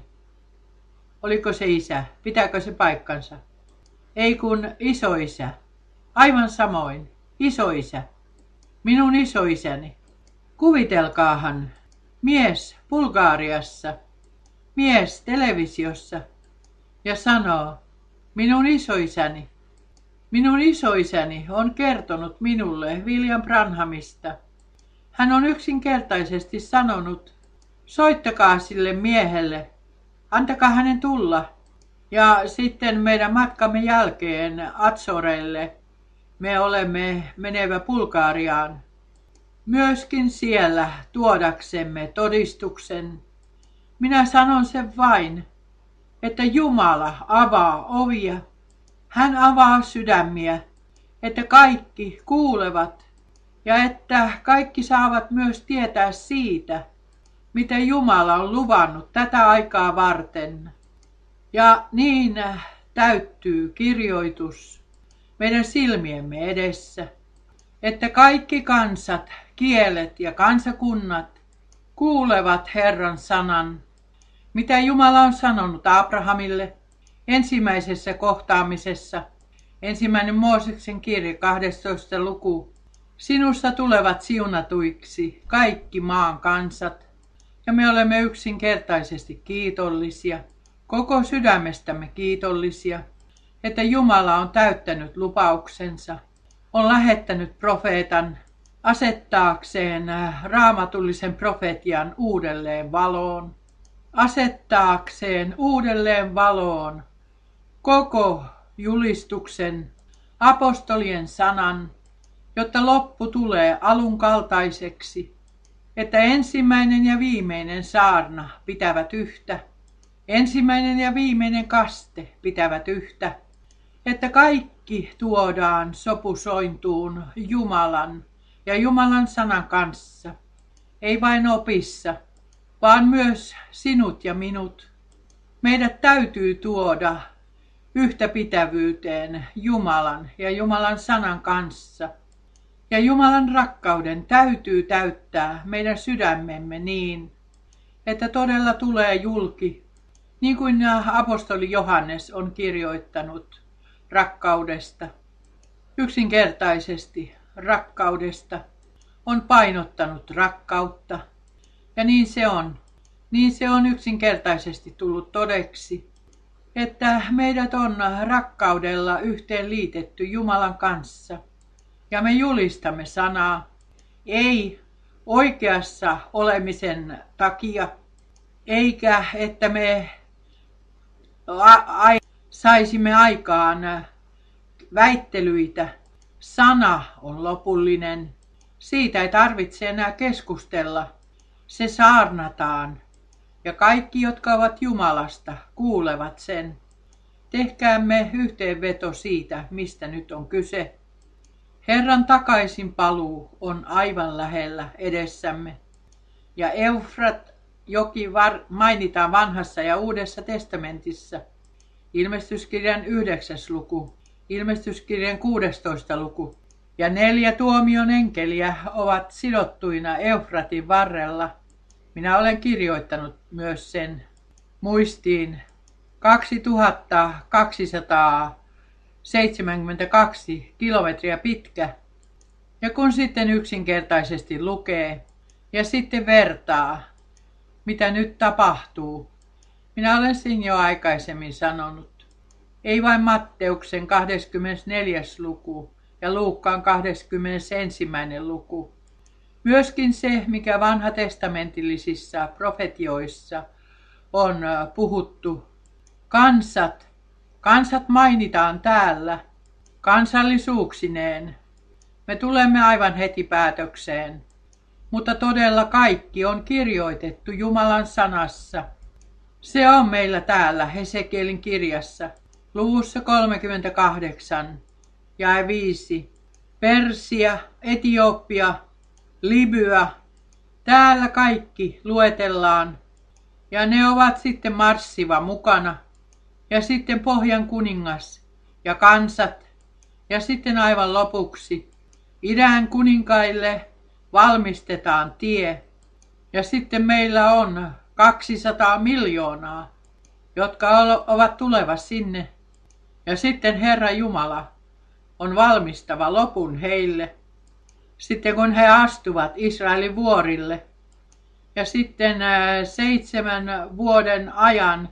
Oliko se isä? Pitääkö se paikkansa? Ei kun isoisä. Aivan samoin, isoisä. Minun isoisäni. Kuvitelkaahan, mies Bulgariassa, mies televisiossa ja sanoo, minun isoisäni. Minun isoisäni on kertonut minulle William Branhamista. Hän on yksinkertaisesti sanonut, soittakaa sille miehelle, antakaa hänen tulla. Ja sitten meidän matkamme jälkeen Azorelle me olemme menevä Bulgariaan. Myöskin siellä tuodaksemme todistuksen. Minä sanon sen vain, että Jumala avaa ovia. Hän avaa sydämiä, että kaikki kuulevat ja että kaikki saavat myös tietää siitä, mitä Jumala on luvannut tätä aikaa varten. Ja niin täyttyy kirjoitus meidän silmiemme edessä, että kaikki kansat, kielet ja kansakunnat kuulevat Herran sanan, mitä Jumala on sanonut Abrahamille ensimmäisessä kohtaamisessa, ensimmäinen Mooseksen kirja, kahdestoista luku. Sinusta tulevat siunatuiksi kaikki maan kansat, ja me olemme yksinkertaisesti kiitollisia, koko sydämestämme kiitollisia. että Jumala on täyttänyt lupauksensa, on lähettänyt profeetan asettaakseen raamatullisen profetian uudelleen valoon, asettaakseen uudelleen valoon koko julistuksen, apostolien sanan, jotta loppu tulee alun kaltaiseksi, että ensimmäinen ja viimeinen saarna pitävät yhtä, ensimmäinen ja viimeinen kaste pitävät yhtä, että kaikki tuodaan sopusointuun Jumalan ja Jumalan sanan kanssa, ei vain opissa, vaan myös sinut ja minut. Meidät täytyy tuoda yhtäpitävyyteen Jumalan ja Jumalan sanan kanssa. Ja Jumalan rakkauden täytyy täyttää meidän sydämemme niin, että todella tulee julki, niin kuin apostoli Johannes on kirjoittanut rakkaudesta. Yksinkertaisesti rakkaudesta on painottanut rakkautta. Ja niin se on. Niin se on yksinkertaisesti tullut todeksi, että meidät on rakkaudella yhteen liitetty Jumalan kanssa. Ja me julistamme sanaa, ei oikeassa olemisen takia, eikä että me a- a- saisimme aikaan väittelyitä. Sana on lopullinen. Siitä ei tarvitse enää keskustella. Se saarnataan. Ja kaikki, jotka ovat Jumalasta, kuulevat sen. Tehkäämme yhteenveto siitä, mistä nyt on kyse. Herran takaisin paluu on aivan lähellä edessämme. Ja Eufrat joki var- mainitaan vanhassa ja uudessa testamentissa. Ilmestyskirjan yhdeksäs luku, ilmestyskirjan kuudestoista luku. Ja neljä tuomion enkeliä ovat sidottuina Eufratin varrella. Minä olen kirjoittanut myös sen muistiin kaksituhattakaksisataaseitsemänkymmentäkaksi kilometriä pitkä. Ja kun sitten yksinkertaisesti lukee ja sitten vertaa, mitä nyt tapahtuu, minä olen sen jo aikaisemmin sanonut. Ei vain Matteuksen kahdeskymmenesneljäs luku ja Luukkaan kahdeskymmenesensimmäinen luku. Myöskin se, mikä vanhatestamentillisissa profetioissa on puhuttu. Kansat, kansat mainitaan täällä, kansallisuuksineen. Me tulemme aivan heti päätökseen, mutta todella kaikki on kirjoitettu Jumalan sanassa. Se on meillä täällä Hesekielin kirjassa, luvussa kolmekymmentäkahdeksan, jae viisi. Persia, Etiopia, Libya, täällä kaikki luetellaan. Ja ne ovat sitten marssiva mukana. Ja sitten Pohjan kuningas ja kansat. Ja sitten aivan lopuksi idän kuninkaille valmistetaan tie. Ja sitten meillä on kaksisataa miljoonaa, jotka ovat tuleva sinne. Ja sitten Herra Jumala on valmistava lopun heille. Sitten kun he astuvat Israelin vuorille. Ja sitten seitsemän vuoden ajan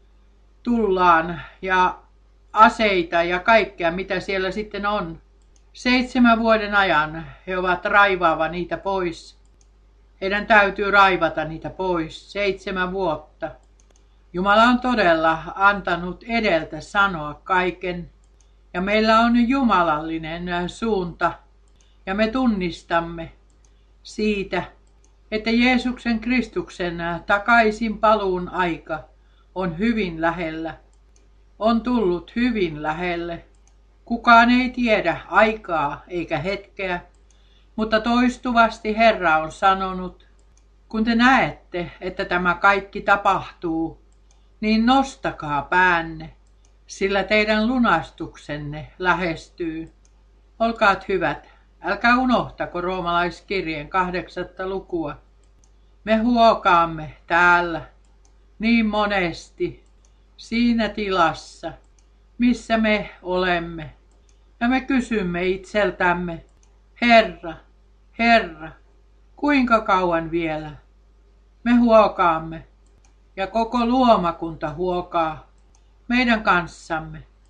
tullaan ja aseita ja kaikkea mitä siellä sitten on. Seitsemän vuoden ajan he ovat raivaava niitä pois. Heidän täytyy raivata niitä pois seitsemän vuotta. Jumala on todella antanut edeltä sanoa kaiken. Ja meillä on jumalallinen suunta. Ja me tunnistamme siitä, että Jeesuksen Kristuksen takaisin paluun aika on hyvin lähellä. On tullut hyvin lähelle. Kukaan ei tiedä aikaa eikä hetkeä, mutta toistuvasti Herra on sanonut, kun te näette, että tämä kaikki tapahtuu, niin nostakaa päänne, sillä teidän lunastuksenne lähestyy. Olkaat hyvät, älkää unohtako roomalaiskirjeen kahdeksatta lukua. Me huokaamme täällä niin monesti siinä tilassa, missä me olemme. Ja me kysymme itseltämme, Herra, Herra, kuinka kauan vielä? Me huokaamme ja koko luomakunta huokaa meidän kanssamme.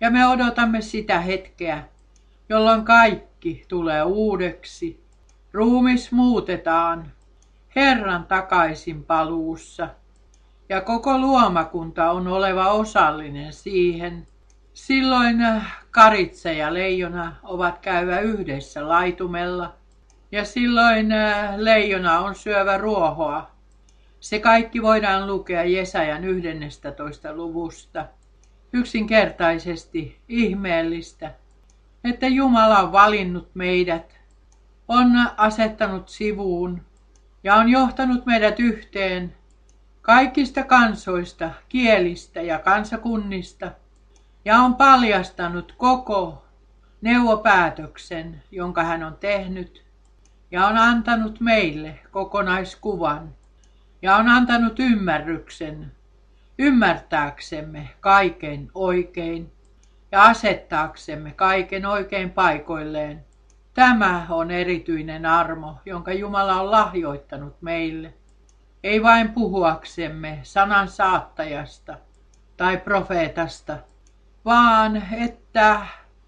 Ja me odotamme sitä hetkeä, jolloin kaikki tulee uudeksi. Ruumis muutetaan Herran takaisin paluussa. Ja koko luomakunta on oleva osallinen siihen. Silloin karitsa ja leijona ovat käyvä yhdessä laitumella. Ja silloin leijona on syövä ruohoa. Se kaikki voidaan lukea Jesajan yhdennestätoista luvusta. Yksinkertaisesti ihmeellistä, että Jumala on valinnut meidät, on asettanut sivuun ja on johtanut meidät yhteen kaikista kansoista, kielistä ja kansakunnista ja on paljastanut koko neuvopäätöksen, jonka hän on tehnyt ja on antanut meille kokonaiskuvan ja on antanut ymmärryksen ymmärtääksemme kaiken oikein ja asettaaksemme kaiken oikein paikoilleen. Tämä on erityinen armo, jonka Jumala on lahjoittanut meille. Ei vain puhuaksemme sanan saattajasta tai profeetasta, vaan että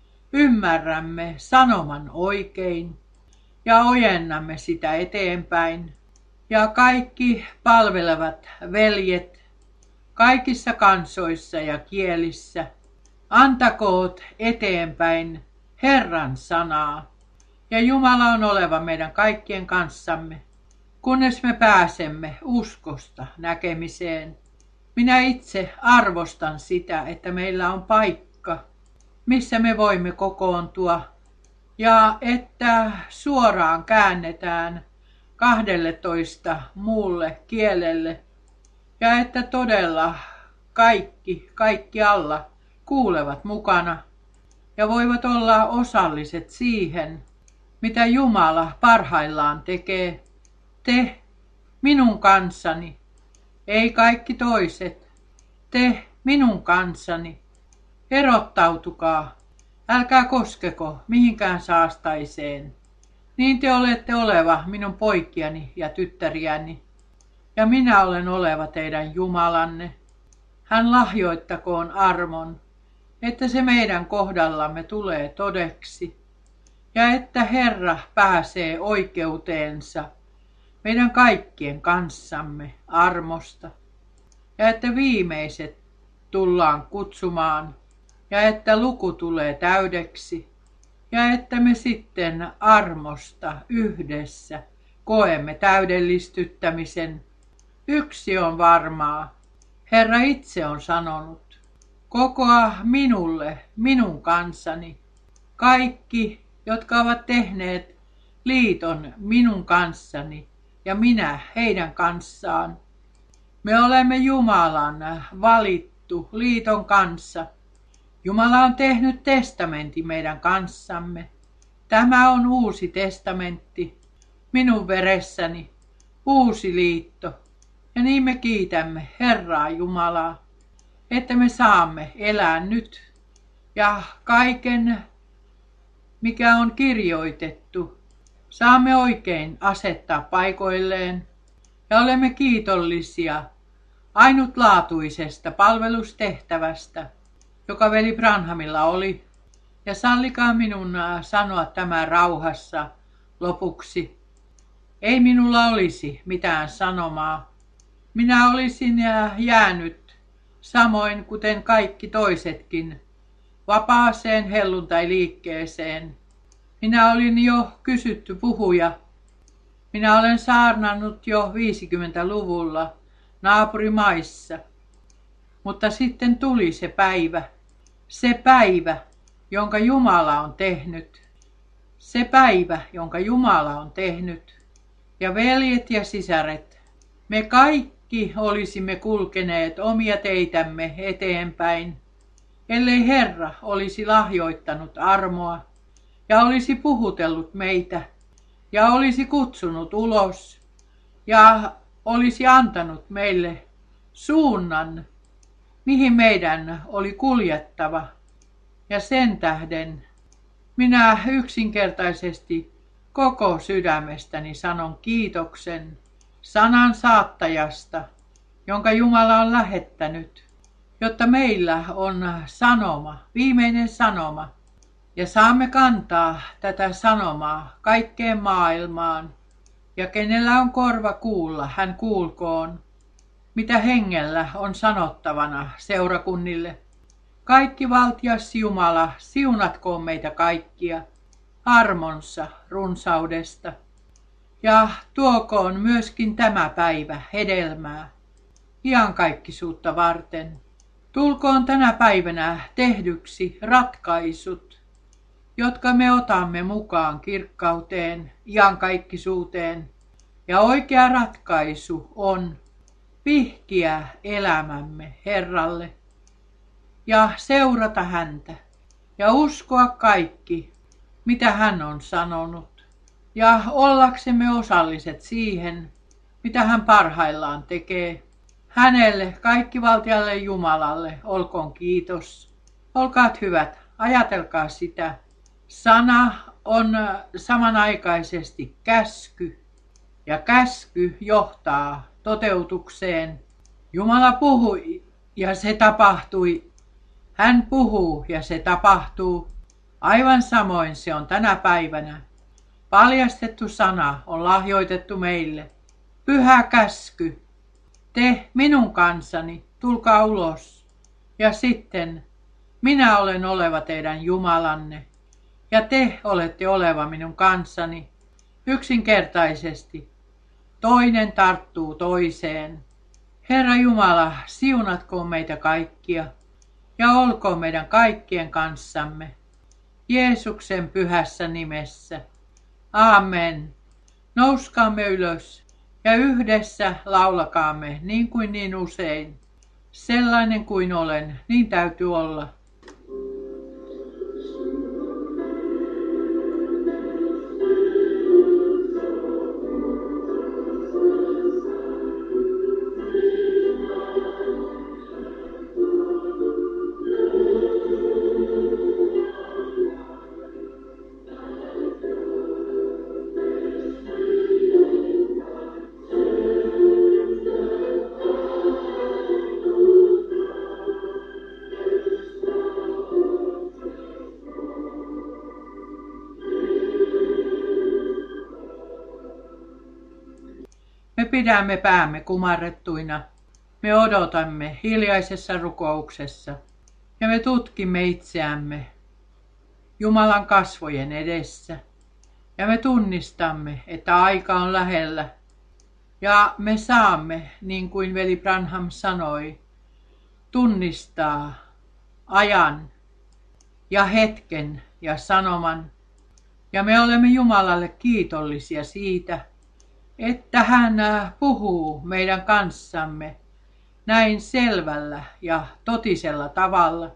ymmärrämme sanoman oikein ja ojennamme sitä eteenpäin. Ja kaikki palvelevat veljet kaikissa kansoissa ja kielissä antakoot eteenpäin Herran sanaa. Ja Jumala on oleva meidän kaikkien kanssamme, kunnes me pääsemme uskosta näkemiseen. Minä itse arvostan sitä, että meillä on paikka, missä me voimme kokoontua ja että suoraan käännetään kahdelletoista muulle kielelle ja että todella kaikki, kaikki alla kuulevat mukana ja voivat olla osalliset siihen, mitä Jumala parhaillaan tekee. Te, minun kansani, ei kaikki toiset. Te, minun kansani, erottautukaa, älkää koskeko mihinkään saastaiseen. Niin te olette oleva minun poikiani ja tyttäriäni, ja minä olen oleva teidän Jumalanne. Hän lahjoittakoon armon, että se meidän kohdallamme tulee todeksi, ja että Herra pääsee oikeuteensa meidän kaikkien kanssamme armosta, ja että viimeiset tullaan kutsumaan, ja että luku tulee täydeksi, ja että me sitten armosta yhdessä koemme täydellistyttämisen. Yksi on varmaa, Herra itse on sanonut, kokoa minulle, minun kansani, kaikki, jotka ovat tehneet liiton minun kanssani ja minä heidän kanssaan. Me olemme Jumalan valittu liiton kanssa. Jumala on tehnyt testamentin meidän kanssamme. Tämä on uusi testamentti, minun veressäni, uusi liitto. Ja niin me kiitämme Herraa Jumalaa, että me saamme elää nyt ja kaiken, mikä on kirjoitettu, saamme oikein asettaa paikoilleen ja olemme kiitollisia ainutlaatuisesta palvelustehtävästä, joka veli Branhamilla oli. Ja sallikaa minun sanoa tämä rauhassa lopuksi. Ei minulla olisi mitään sanomaa. Minä olisin jäänyt, samoin kuten kaikki toisetkin, vapaaseen helluntai-liikkeeseen. Minä olin jo kysytty puhuja. Minä olen saarnannut jo viisikymmentäluvulla naapurimaissa. Mutta sitten tuli se päivä, se päivä, jonka Jumala on tehnyt. Se päivä, jonka Jumala on tehnyt. Ja veljet ja sisaret, me kaikki olisimme kulkeneet omia teitämme eteenpäin, ellei Herra olisi lahjoittanut armoa ja olisi puhutellut meitä ja olisi kutsunut ulos ja olisi antanut meille suunnan, mihin meidän oli kuljettava. Ja sen tähden minä yksinkertaisesti koko sydämestäni sanon kiitoksen sanan saattajasta, jonka Jumala on lähettänyt, jotta meillä on sanoma, viimeinen sanoma, ja saamme kantaa tätä sanomaa kaikkeen maailmaan. Ja kenellä on korva kuulla, hän kuulkoon, mitä hengellä on sanottavana seurakunnille. Kaikki valtias Jumala, siunatkoon meitä kaikkia armonsa runsaudesta. Ja tuokoon myöskin tämä päivä hedelmää iankaikkisuutta varten. Tulkoon tänä päivänä tehdyksi ratkaisut, jotka me otamme mukaan kirkkauteen, iankaikkisuuteen. Ja oikea ratkaisu on vihkiä elämämme Herralle ja seurata häntä ja uskoa kaikki, mitä hän on sanonut. Ja ollaksemme osalliset siihen, mitä hän parhaillaan tekee. Hänelle, kaikkivaltialle Jumalalle, olkoon kiitos. Olkaat hyvät, ajatelkaa sitä. Sana on samanaikaisesti käsky ja käsky johtaa toteutukseen. Jumala puhui ja se tapahtui. Hän puhuu ja se tapahtuu. Aivan samoin se on tänä päivänä. Paljastettu sana on lahjoitettu meille. Pyhä käsky. Te minun kansani, tulkaa ulos. Ja sitten minä olen oleva teidän Jumalanne. Ja te olette oleva minun kanssani. Yksinkertaisesti. Toinen tarttuu toiseen. Herra Jumala, siunatkoon meitä kaikkia. Ja olkoon meidän kaikkien kanssamme. Jeesuksen pyhässä nimessä. Aamen. Nouskaamme ylös ja yhdessä laulakaamme niin kuin niin usein. Sellainen kuin olen, niin täytyy olla. Me pidämme päämme kumarrettuina. Me odotamme hiljaisessa rukouksessa ja me tutkimme itseämme Jumalan kasvojen edessä. Ja me tunnistamme, että aika on lähellä. Ja me saamme, niin kuin veli Branham sanoi, tunnistaa ajan ja hetken ja sanoman. Ja me olemme Jumalalle kiitollisia siitä, että hän puhuu meidän kanssamme näin selvällä ja totisella tavalla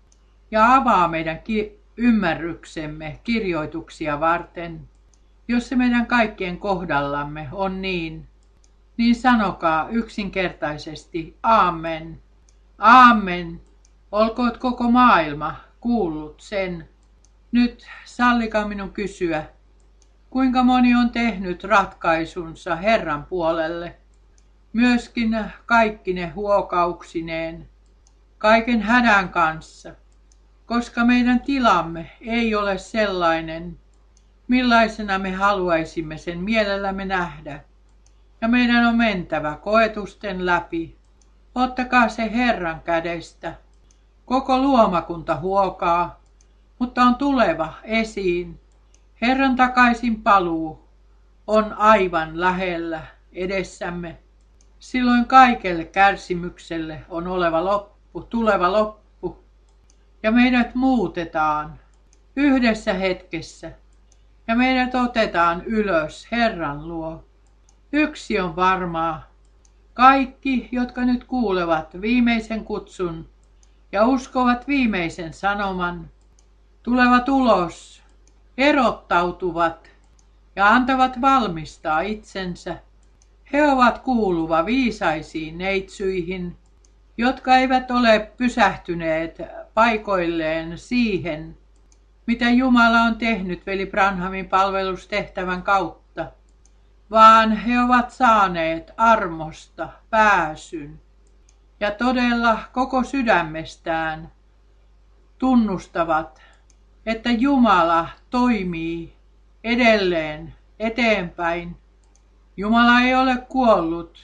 ja avaa meidän ki- ymmärryksemme kirjoituksia varten. Jos se meidän kaikkien kohdallamme on niin, niin sanokaa yksinkertaisesti aamen. Aamen. Olkoot koko maailma kuullut sen. Nyt sallikaa minun kysyä, kuinka moni on tehnyt ratkaisunsa Herran puolelle, myöskin kaikkine huokauksineen, kaiken hädän kanssa, koska meidän tilamme ei ole sellainen, millaisena me haluaisimme sen mielellämme nähdä. Ja meidän on mentävä koetusten läpi. Ottakaa se Herran kädestä. Koko luomakunta huokaa, mutta on tuleva esiin. Herran takaisin paluu on aivan lähellä edessämme. Silloin kaikelle kärsimykselle on oleva loppu, tuleva loppu. Ja meidät muutetaan yhdessä hetkessä. Ja meidät otetaan ylös Herran luo. Yksi on varmaa. Kaikki, jotka nyt kuulevat viimeisen kutsun ja uskovat viimeisen sanoman, tulevat ulos, erottautuvat ja antavat valmistaa itsensä. He ovat kuuluva viisaisiin neitsyihin, jotka eivät ole pysähtyneet paikoilleen siihen, mitä Jumala on tehnyt veli Branhamin palvelustehtävän kautta, vaan he ovat saaneet armosta pääsyn ja todella koko sydämestään tunnustavat, että Jumala toimii edelleen eteenpäin. Jumala ei ole kuollut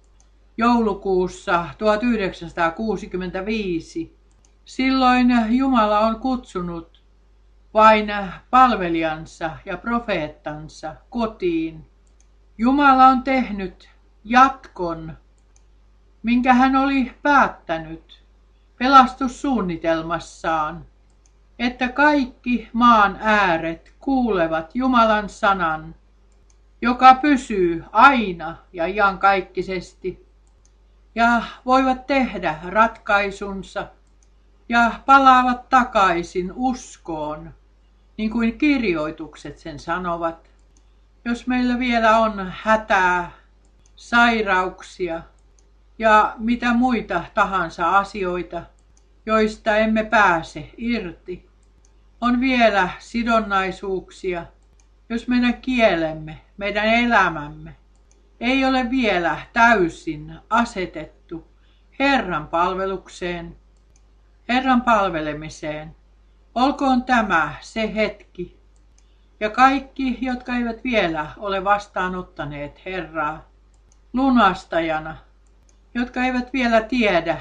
joulukuussa tuhatyhdeksänsataakuusikymmentäviisi. Silloin Jumala on kutsunut vain palvelijansa ja profeettansa kotiin. Jumala on tehnyt jatkon, minkä hän oli päättänyt pelastussuunnitelmassaan, että kaikki maan ääret kuulevat Jumalan sanan, joka pysyy aina ja iankaikkisesti, ja voivat tehdä ratkaisunsa ja palaavat takaisin uskoon, niin kuin kirjoitukset sen sanovat. Jos meillä vielä on hätää, sairauksia ja mitä muita tahansa asioita, joista emme pääse irti, on vielä sidonnaisuuksia, jos meidän kielemme, meidän elämämme ei ole vielä täysin asetettu Herran palvelukseen, Herran palvelemiseen. Olkoon tämä se hetki. Ja kaikki, jotka eivät vielä ole vastaanottaneet Herraa lunastajana, jotka eivät vielä tiedä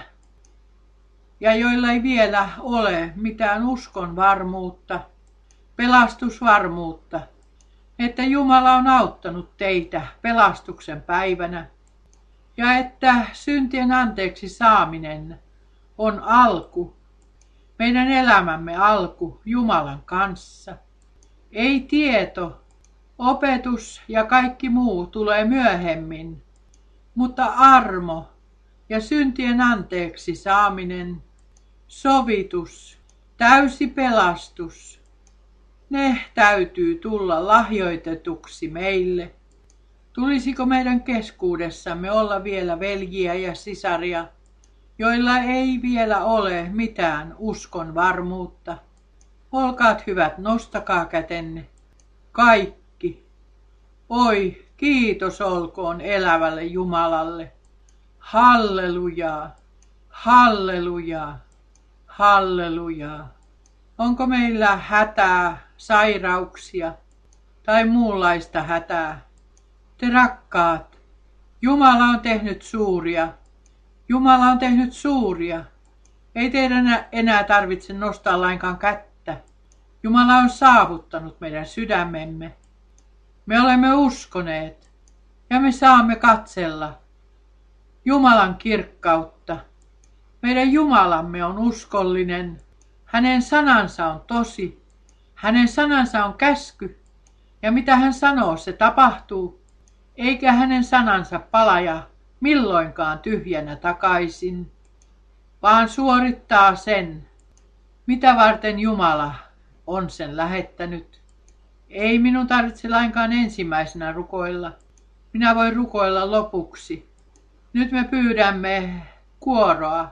ja joilla ei vielä ole mitään uskon varmuutta, pelastusvarmuutta, että Jumala on auttanut teitä pelastuksen päivänä ja että syntien anteeksi saaminen on alku, meidän elämämme alku Jumalan kanssa. Ei tieto, opetus ja kaikki muu tulee myöhemmin, mutta armo ja syntien anteeksi saaminen, sovitus, täysi pelastus, ne täytyy tulla lahjoitetuksi meille. Tulisiko meidän keskuudessamme olla vielä veljiä ja sisaria, joilla ei vielä ole mitään uskon varmuutta? Olkaat hyvät, nostakaa kätenne. Kaikki. Oi, kiitos olkoon elävälle Jumalalle. Hallelujaa, hallelujaa, hallelujaa. Onko meillä hätää, sairauksia tai muunlaista hätää? Te rakkaat, Jumala on tehnyt suuria. Jumala on tehnyt suuria. Ei teidän enää tarvitse nostaa lainkaan kättä. Jumala on saavuttanut meidän sydämemme. Me olemme uskoneet ja me saamme katsella Jumalan kirkkautta. Meidän Jumalamme on uskollinen. Hänen sanansa on tosi. Hänen sanansa on käsky. Ja mitä hän sanoo, se tapahtuu. Eikä hänen sanansa palaja milloinkaan tyhjänä takaisin, vaan suorittaa sen, mitä varten Jumala on sen lähettänyt. Ei minun tarvitse lainkaan ensimmäisenä rukoilla. Minä voin rukoilla lopuksi. Nyt me pyydämme kuoroa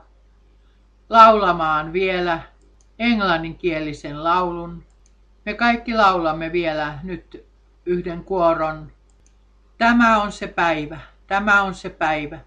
laulamaan vielä englanninkielisen laulun. Me kaikki laulamme vielä nyt yhden kuoron. Tämä on se päivä. Tämä on se päivä.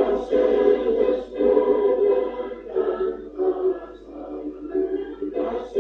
Yes.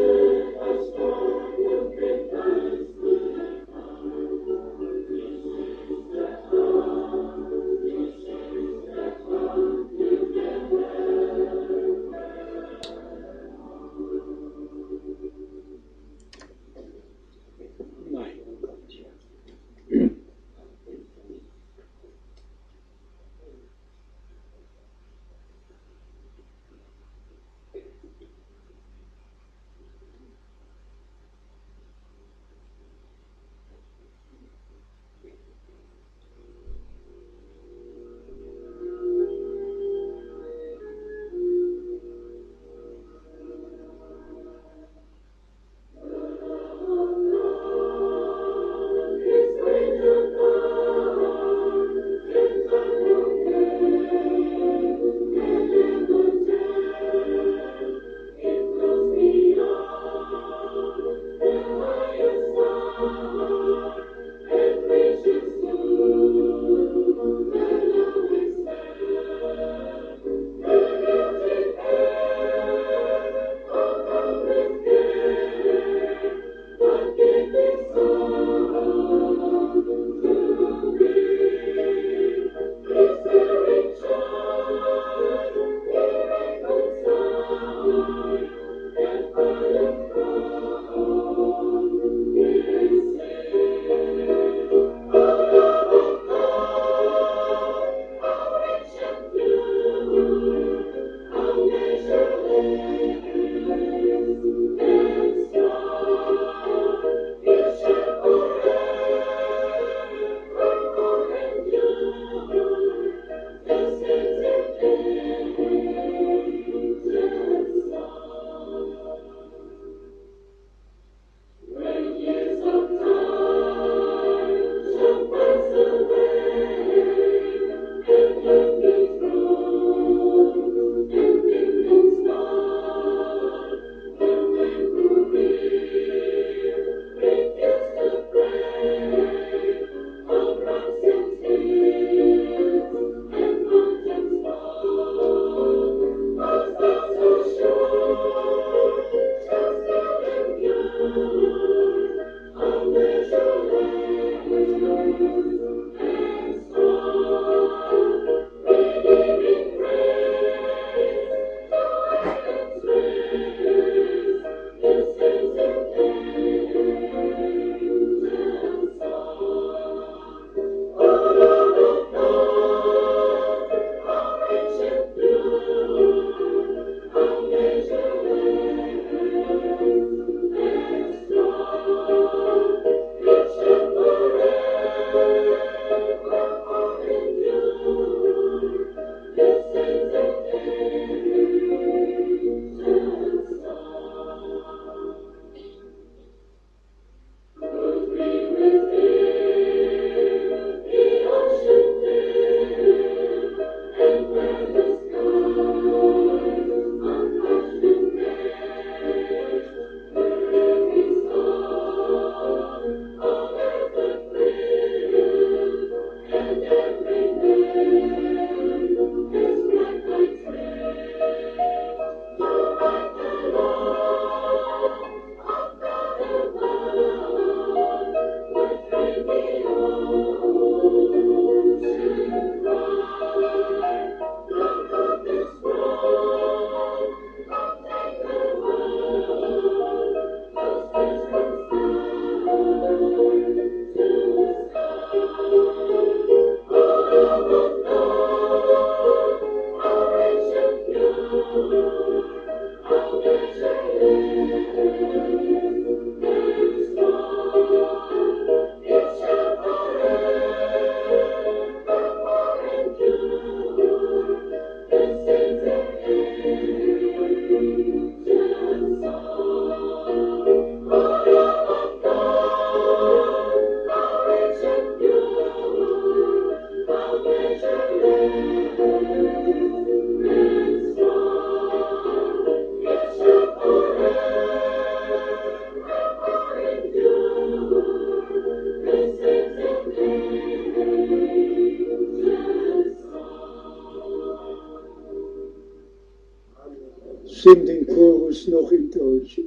sing den Chorus noch in Deutsch.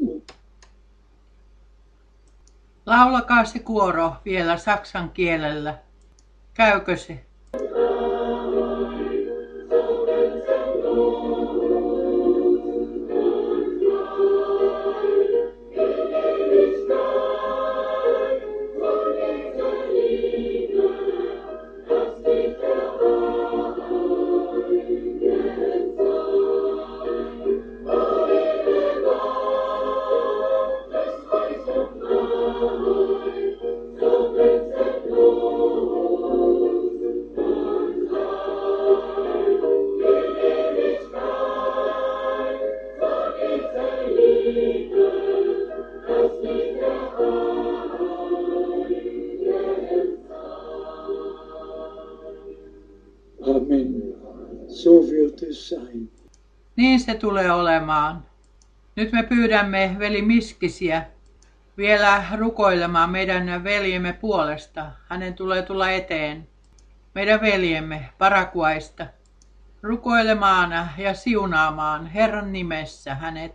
Laulakaa se kuoro vielä saksan kielellä. Käykö se? Amen. So wird es sein. Niin se tulee olemaan. Nyt me pyydämme veli Miskisiä vielä rukoilemaan meidän veljemme puolesta. Hänen tulee tulla eteen. Meidän veljemme Paraguaista. Rukoilemaan ja siunaamaan Herran nimessä hänet.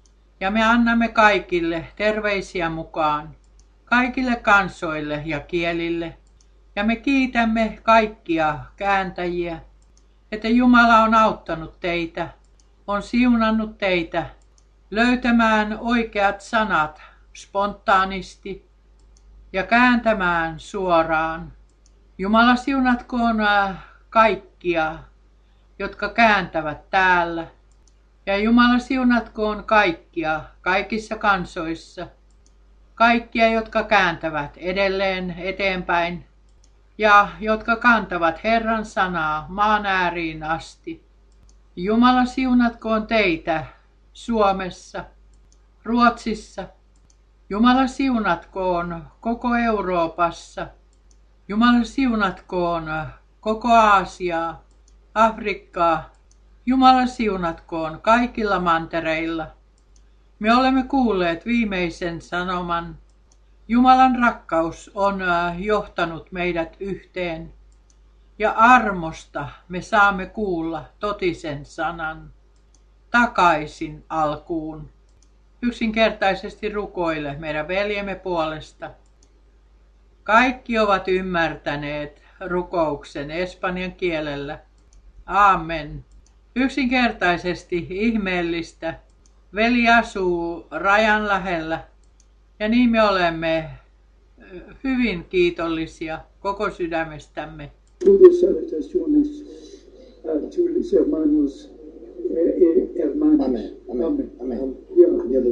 Ja me annamme kaikille terveisiä mukaan. Kaikille kansoille ja kielille. Ja me kiitämme kaikkia kääntäjiä, että Jumala on auttanut teitä, on siunannut teitä löytämään oikeat sanat spontaanisti ja kääntämään suoraan. Jumala siunatkoon kaikkia, jotka kääntävät täällä. Ja Jumala siunatkoon kaikkia, kaikissa kansoissa. Kaikkia, jotka kääntävät edelleen eteenpäin. Ja jotka kantavat Herran sanaa maan ääriin asti. Jumala siunatkoon teitä Suomessa, Ruotsissa. Jumala siunatkoon koko Euroopassa. Jumala siunatkoon koko Aasiaa, Afrikkaa. Jumala siunatkoon kaikilla mantereilla. Me olemme kuulleet viimeisen sanoman. Jumalan rakkaus on johtanut meidät yhteen, ja armosta me saamme kuulla totisen sanan takaisin alkuun. Yksinkertaisesti rukoile meidän veljemme puolesta. Kaikki ovat ymmärtäneet rukouksen espanjan kielellä. Aamen. Yksinkertaisesti ihmeellistä. Veli asuu rajan lähellä. Ja niin me olemme hyvin kiitollisia koko sydämestämme. Gutes salutaciones a tus hermanos eh, hermanos. Amen. Amen. Amen. Amen. Ja.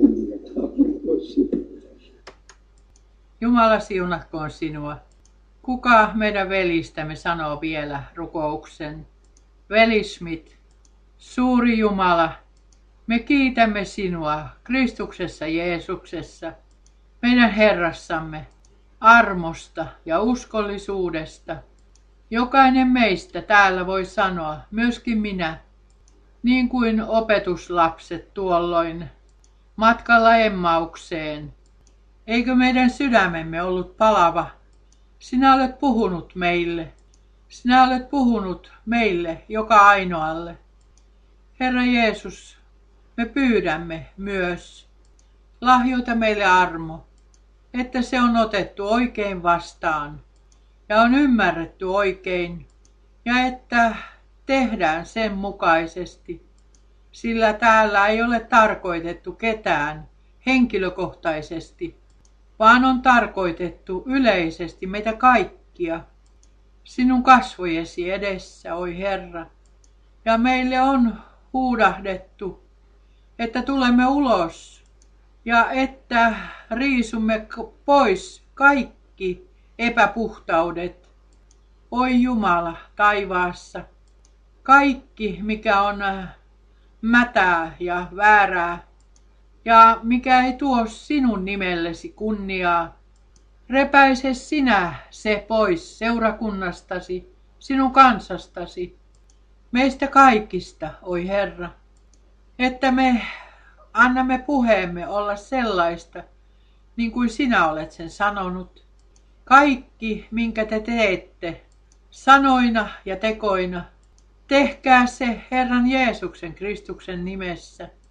Jumala siunatkoon sinua. Kuka meidän velistämme sanoo vielä rukouksen? Veli Schmidt, suuri Jumala, me kiitämme sinua Kristuksessa Jeesuksessa, meidän Herrassamme, armosta ja uskollisuudesta. Jokainen meistä täällä voi sanoa, myöskin minä, niin kuin opetuslapset tuolloin, matkalla Emmaukseen. Eikö meidän sydämemme ollut palava? Sinä olet puhunut meille. Sinä olet puhunut meille joka ainoalle. Herra Jeesus, me pyydämme myös, lahjoita meille armo, että se on otettu oikein vastaan ja on ymmärretty oikein ja että tehdään sen mukaisesti, sillä täällä ei ole tarkoitettu ketään henkilökohtaisesti, vaan on tarkoitettu yleisesti meitä kaikkia sinun kasvojesi edessä, oi Herra. Ja meille on huudahdettu, että tulemme ulos ja että riisumme pois kaikki epäpuhtaudet. Oi Jumala taivaassa, kaikki mikä on mätää ja väärää ja mikä ei tuo sinun nimellesi kunniaa, repäise sinä se pois seurakunnastasi, sinun kansastasi, meistä kaikista, oi Herra, että me annamme puheemme olla sellaista, niin kuin sinä olet sen sanonut. Kaikki, minkä te teette, sanoina ja tekoina, tehkää se Herran Jeesuksen Kristuksen nimessä.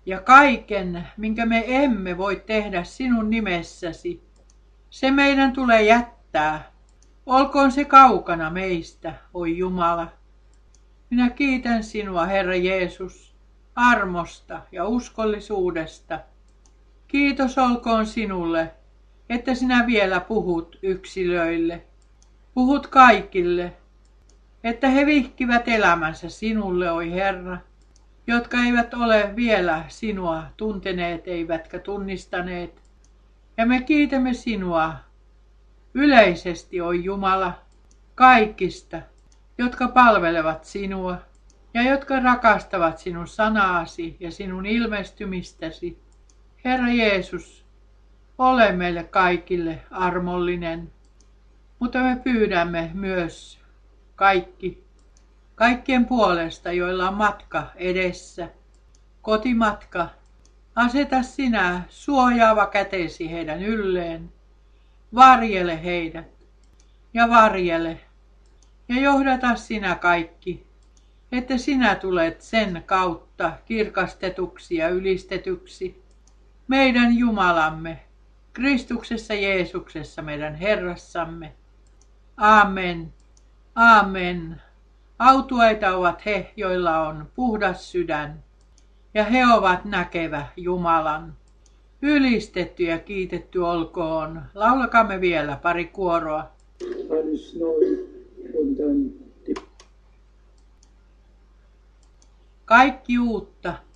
Ja kaiken, minkä me emme voi tehdä sinun nimessäsi, se meidän tulee jättää. Olkoon se kaukana meistä, oi Jumala. Minä kiitän sinua, Herra Jeesus, armosta ja uskollisuudesta. Kiitos olkoon sinulle, että sinä vielä puhut yksilöille. Puhut kaikille, että he vihkivät elämänsä sinulle, oi Herra, jotka eivät ole vielä sinua tunteneet eivätkä tunnistaneet. Ja me kiitämme sinua yleisesti, oi Jumala, kaikista, jotka palvelevat sinua ja jotka rakastavat sinun sanaasi ja sinun ilmestymistäsi. Herra Jeesus, ole meille kaikille armollinen, mutta me pyydämme myös kaikki, kaikkien puolesta, joilla on matka edessä, kotimatka. Aseta sinä suojaava kätesi heidän ylleen, varjele heidät ja varjele ja johdata sinä kaikki, että sinä tulet sen kautta kirkastetuksi ja ylistetyksi, meidän Jumalamme, Kristuksessa Jeesuksessa meidän Herrassamme. Amen. Amen. Autuaita ovat he, joilla on puhdas sydän, ja he ovat näkevä Jumalan. Ylistetty ja kiitetty olkoon. Laulakaamme vielä pari kuoroa. Alles neu und dann die Kaikki uutta.